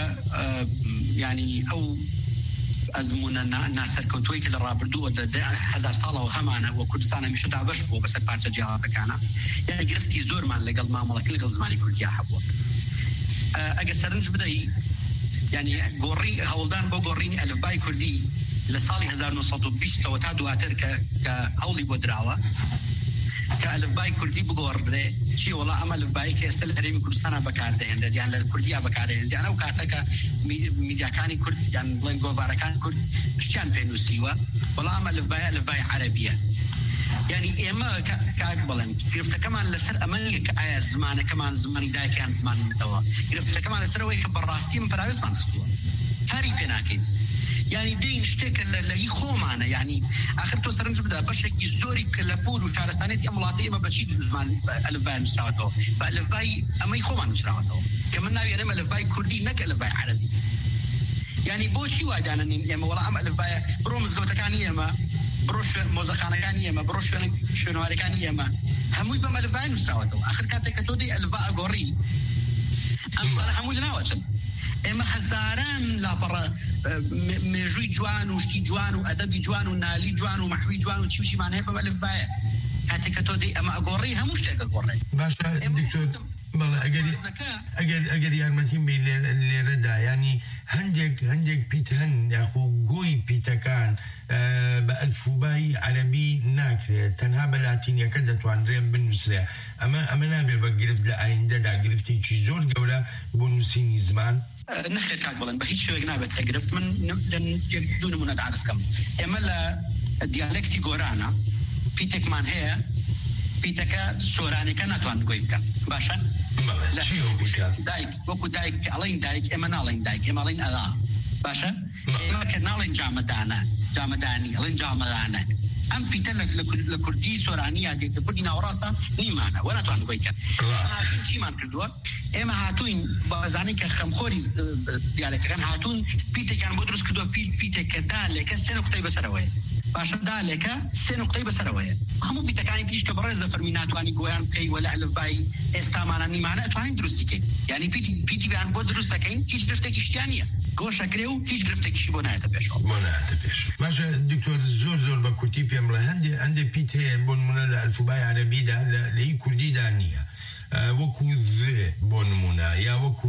Speaker 17: ینی ئەو ئەزمونە ناسەرکەوتووی کە لە ڕابردووە هەزار ساڵەوە هەمانە وە کوردستان هەمیشە دابەش بووە بەسەر پارچە جیاوازەکانە یعنی گرفتی زۆرمان لەگەڵ مامەڵەکە لەگەڵ زمانی کوردیا هەبووە. ئەگەر سەرنج بدەی ینی گۆڕی هەوڵدان بۆ گۆڕینی ئەلفبای کوردی لە ساڵی هەزار و نۆ سەد و بیستەوە تا دواتر کە هەوڵی بۆ دراوە کە ئەلفبای کوردی بگۆڕدرێ چی وڵا ئەمە ئەلفبایی کە ئێستا لە هەرێمی کوردستانە بەکاردەهێنرێت یان لە کوردیا بەکاردەهێنرێت ئەو کاتەکە میدیاکانی کورد یان بڵێن گۆڤارەکان کورد شتیان پێنووسیوە بەڵام ئەمە ئەلفبایە ئەلفبای عەرەبیە. یعنی ئێمە کاک بڵێن گرفتەکەمان لەسەر ئەمە نیە کە ئایا زمانەکەمان زمانی دایکیان زمانی نەتەوە گرفتەکەمان لەسەرەوەی کە بەڕاستی من پراوێزمان دەستووە کاری پێ ناکەین. یعنی دین شتێکە لەی خۆمانە یعنی ئاخر تۆ سەرنج بدە بەشێکی زۆری کە لە پور و شارستانێتی ئەم وڵاتی ئێمە بەچی زمان ئەلفبای نووسراوەتەوە بە ئەلفبای ئەمەی خۆمان نووسراوەتەوە کە من ناوی ئەرێمە ئەلفبای کوردی نەک ئەلفبای عەرەبی. یعنی بۆچی وادانەنین ئێمە وەڵا ئەم ئەلفبایە بڕۆ مزگەوتەکانی ئێمە بڕۆ مۆزەخانەکانی ئێمە بڕۆ شوێنەوارەکانی ئێمە هەمووی بەم ئەلفبای نووسراوەتەوە. ئاخر کاتێک کە تۆ دەی ئەلفبا ئەگۆڕی ئەم ساڵە هەمووی لەناوەچن ئێمە هەزاران لاپەڕە مێژووی جوان و شتی جوان و ئەدەبی جوان و نالی جوان و مەحوی جوان و چیوشیمان هەیە بەم ئەلفبایە کاتێک کە تۆ دەی ئەمە ئەگۆڕی هەموو شتێک ئەگۆڕێ.
Speaker 16: باشە دکتۆر بەڵێ ئەگەر ئەگەر یارمەتیم بێ لێرەدا ینی هەندێک هەندێک پیت هەن یاخۆ گۆی پیتەکان بە ئەلفوبای عەرەبی ناکرێت تەنها بە لاتینیەکە دەتوانرێن بنووسرێ ئەمە ئەمە نابێت بە گرفت لە ئایندەدا گرفتێکی زۆر گەورە بۆ نووسینی زمان.
Speaker 17: نەخێر کاک بڵێن بە هیچ شوێک نابێت تەگرفت. من دوو نمونە دەعرزکەم. ئێمە لە دیالێکتی گۆرانە پیتێکمان هەیە پیتەکە سۆرانەکە ناتوان گۆی بکەن باشە دایک وەکو دایک ئەڵین دایک ئێمە ناڵین دایک ئێمە ئەڵین ئەدا باشە ئێمە کە ناڵین جامەدانە جامەدانی ئەڵین جامەدانە ئەم پیتە لە کوردی سۆرانی یا لە کوردی ناوەڕاستە نیمانە وە ناتوان گۆی بکەن. چیمان کردووە ئێمە هاتوین بەزانەی کە خەمخۆری دیالێکەکان هاتوون پیتێکیان بۆ دروست کردووە پیتێک کە دالێکە سێ نقطەی بەسەرەوەیە باشە دالێکە سێ نقطەی بەسەرەوەیە هەموو پیتەکانی تریش کە بەڕێز دەفەرمی ناتوانی گۆیان بکەی وە لە ئەلفبای ئێستامانە نیمانە ئەتوانین دروستی کەین یعنی پیتی بیان بۆ دروست دەکەین هیچ گرفتێکی شتیان نییە گۆشەکرێ و هیچ گرفتێکیشی بۆ نایەتە پێشەوە
Speaker 16: بۆ نایەتە پێش. باشە دکتۆر زۆر زۆر بە کورتی پێم بڵێ هەندێک هەندێک پیت هەیە بۆ نمونە لە ئەلفوبای عەرەبیدا لە هی کوردیدا نییە وەکو ذ بۆ نمونە یا وەکو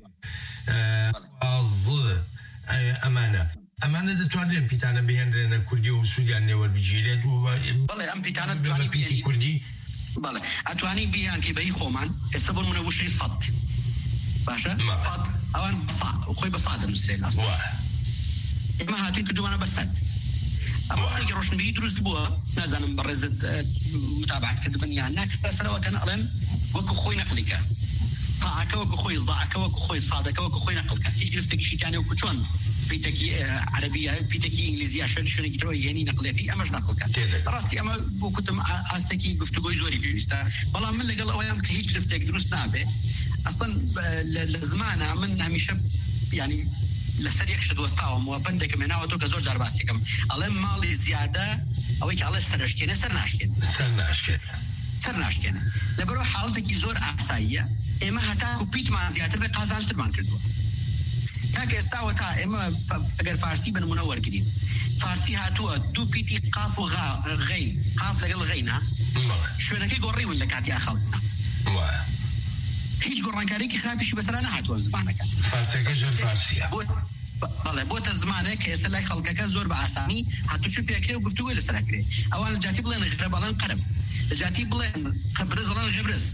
Speaker 16: ز ئەمانە ئەمانە دەتوانرێن پیتانە بهێنرێنە کوردی و سوودیان نێوەربگیرێت و
Speaker 17: بەڵێ ئەم پیتانە دەتوانی
Speaker 16: پیتی کوردی
Speaker 17: بەڵێ ئەتوانی بیانکەی بەهی خۆمان ئێستا بۆ نمونە وشەی سەد باشە سەد ئەوان خۆی بە سەد دەنووسرێن ئێمە هاتووین کردووانە بە سەد ئەمە ڕۆشنبیری دروست بووە نازانم بەڕێزت متابعەت کردبن یان ناکرد سەرەوە کە نەڵێن وەکو خۆی نەقلیکە طاعەکە وەکو خۆی ضاعەکە وەکو خۆی سادەکە وەکو خۆی نەقلکە هیچ گرفتێکیشی تیانێ وەکو چۆن پیتێکی عەرەبیە پیتێکی ئینگلیزیە شوێن شوێنێکی ترەوە یێنی نەقلەکەی ئەمەش نەقلکە ڕاستی ئەمە بۆ کوتم ئاستێکی گفتوگۆی زۆری پێویستە بەڵام من لەگەڵ ئەوەیان کە هیچ گرفتێک دروست نابێ ئەسڵەن لە زمانە من هەمیشە ینی لەسەر یەک شت وەستاوم و بەندێکم هێناوە تۆ کە زۆر جار باسیەکەم ئەڵێم ماڵی زیادە ئەوەی کە ئەڵێ سەرشتێنە سەر ناشتێن
Speaker 16: سەر ناشتێن
Speaker 17: سەر ناشتێنە لەبەرەوە حاڵەتێکی زۆر ئاساییە ئێمە هەتاکو پیتمان زیاتر بێ قازانشترمان کردووە کاکە ئێستاوە تا ئێمە ئەگەر فارسی بە نمونە وەرگرین فارسی هاتووە دوو پیتی قاف و غەین قاف لەگەڵ غەینە شوێنەکەی گۆڕیون لە کاتی ئاخەوتنە هیچ گۆڕانکارێکی خراپیشی بەسەرا نهاتووە زمانەکە
Speaker 16: فارسیەکەش فارسیە
Speaker 17: بەڵێ بۆتە زمانێک کە ئێستا لای خەڵکەکە زۆر بە ئاسانی هاتووچ پێکرێ و گفتوگوی لەسەرکرێ ئەوان لە جاتی بڵێن غرە بەڵێن قەرب لە جاتی بڵێن قەبرز بڵێن غبرز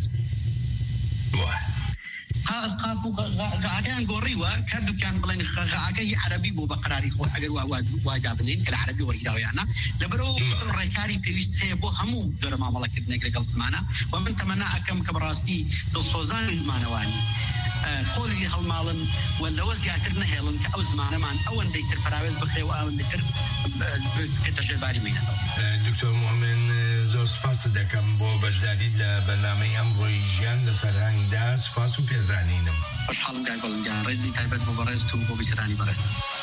Speaker 17: قاف و غاکەیان گۆڕیوە کردوکیان بڵێن غاکەی عەرەبی بۆ بە قەراری خۆ ئەگەر وایدا بنین کە لە عەرەبی وەرگراویانە لەبەرەوە ڕێکاری پێویست هەیە بۆ هەموو جۆرە مامەڵەکردنێک لەگەڵ زمانە و من تەمەنا ئەکەم کە بەڕاستی دڵسۆزانی زمانەوانی قۆلی هەڵماڵن و لەوە زیاتر نەهێڵن کە ئەو زمانەمان ئەوەندەی تر پراوێز بخرێ و ئەوەندەی تر بکرێتە ژێرباری مینەوە.
Speaker 16: دکتۆر مومن زۆر سپاس دەکەم بۆ بەشداریت لە بەرنامەی ئەمڕۆی ژیان لە فەرهەنگدا. سپاس و پێزانینم.
Speaker 17: خۆشحاڵم کاک بەڵنجان، ڕێزی تایبەت بۆ بەڕێزت و بۆ بیسەرانی بەڕێزت.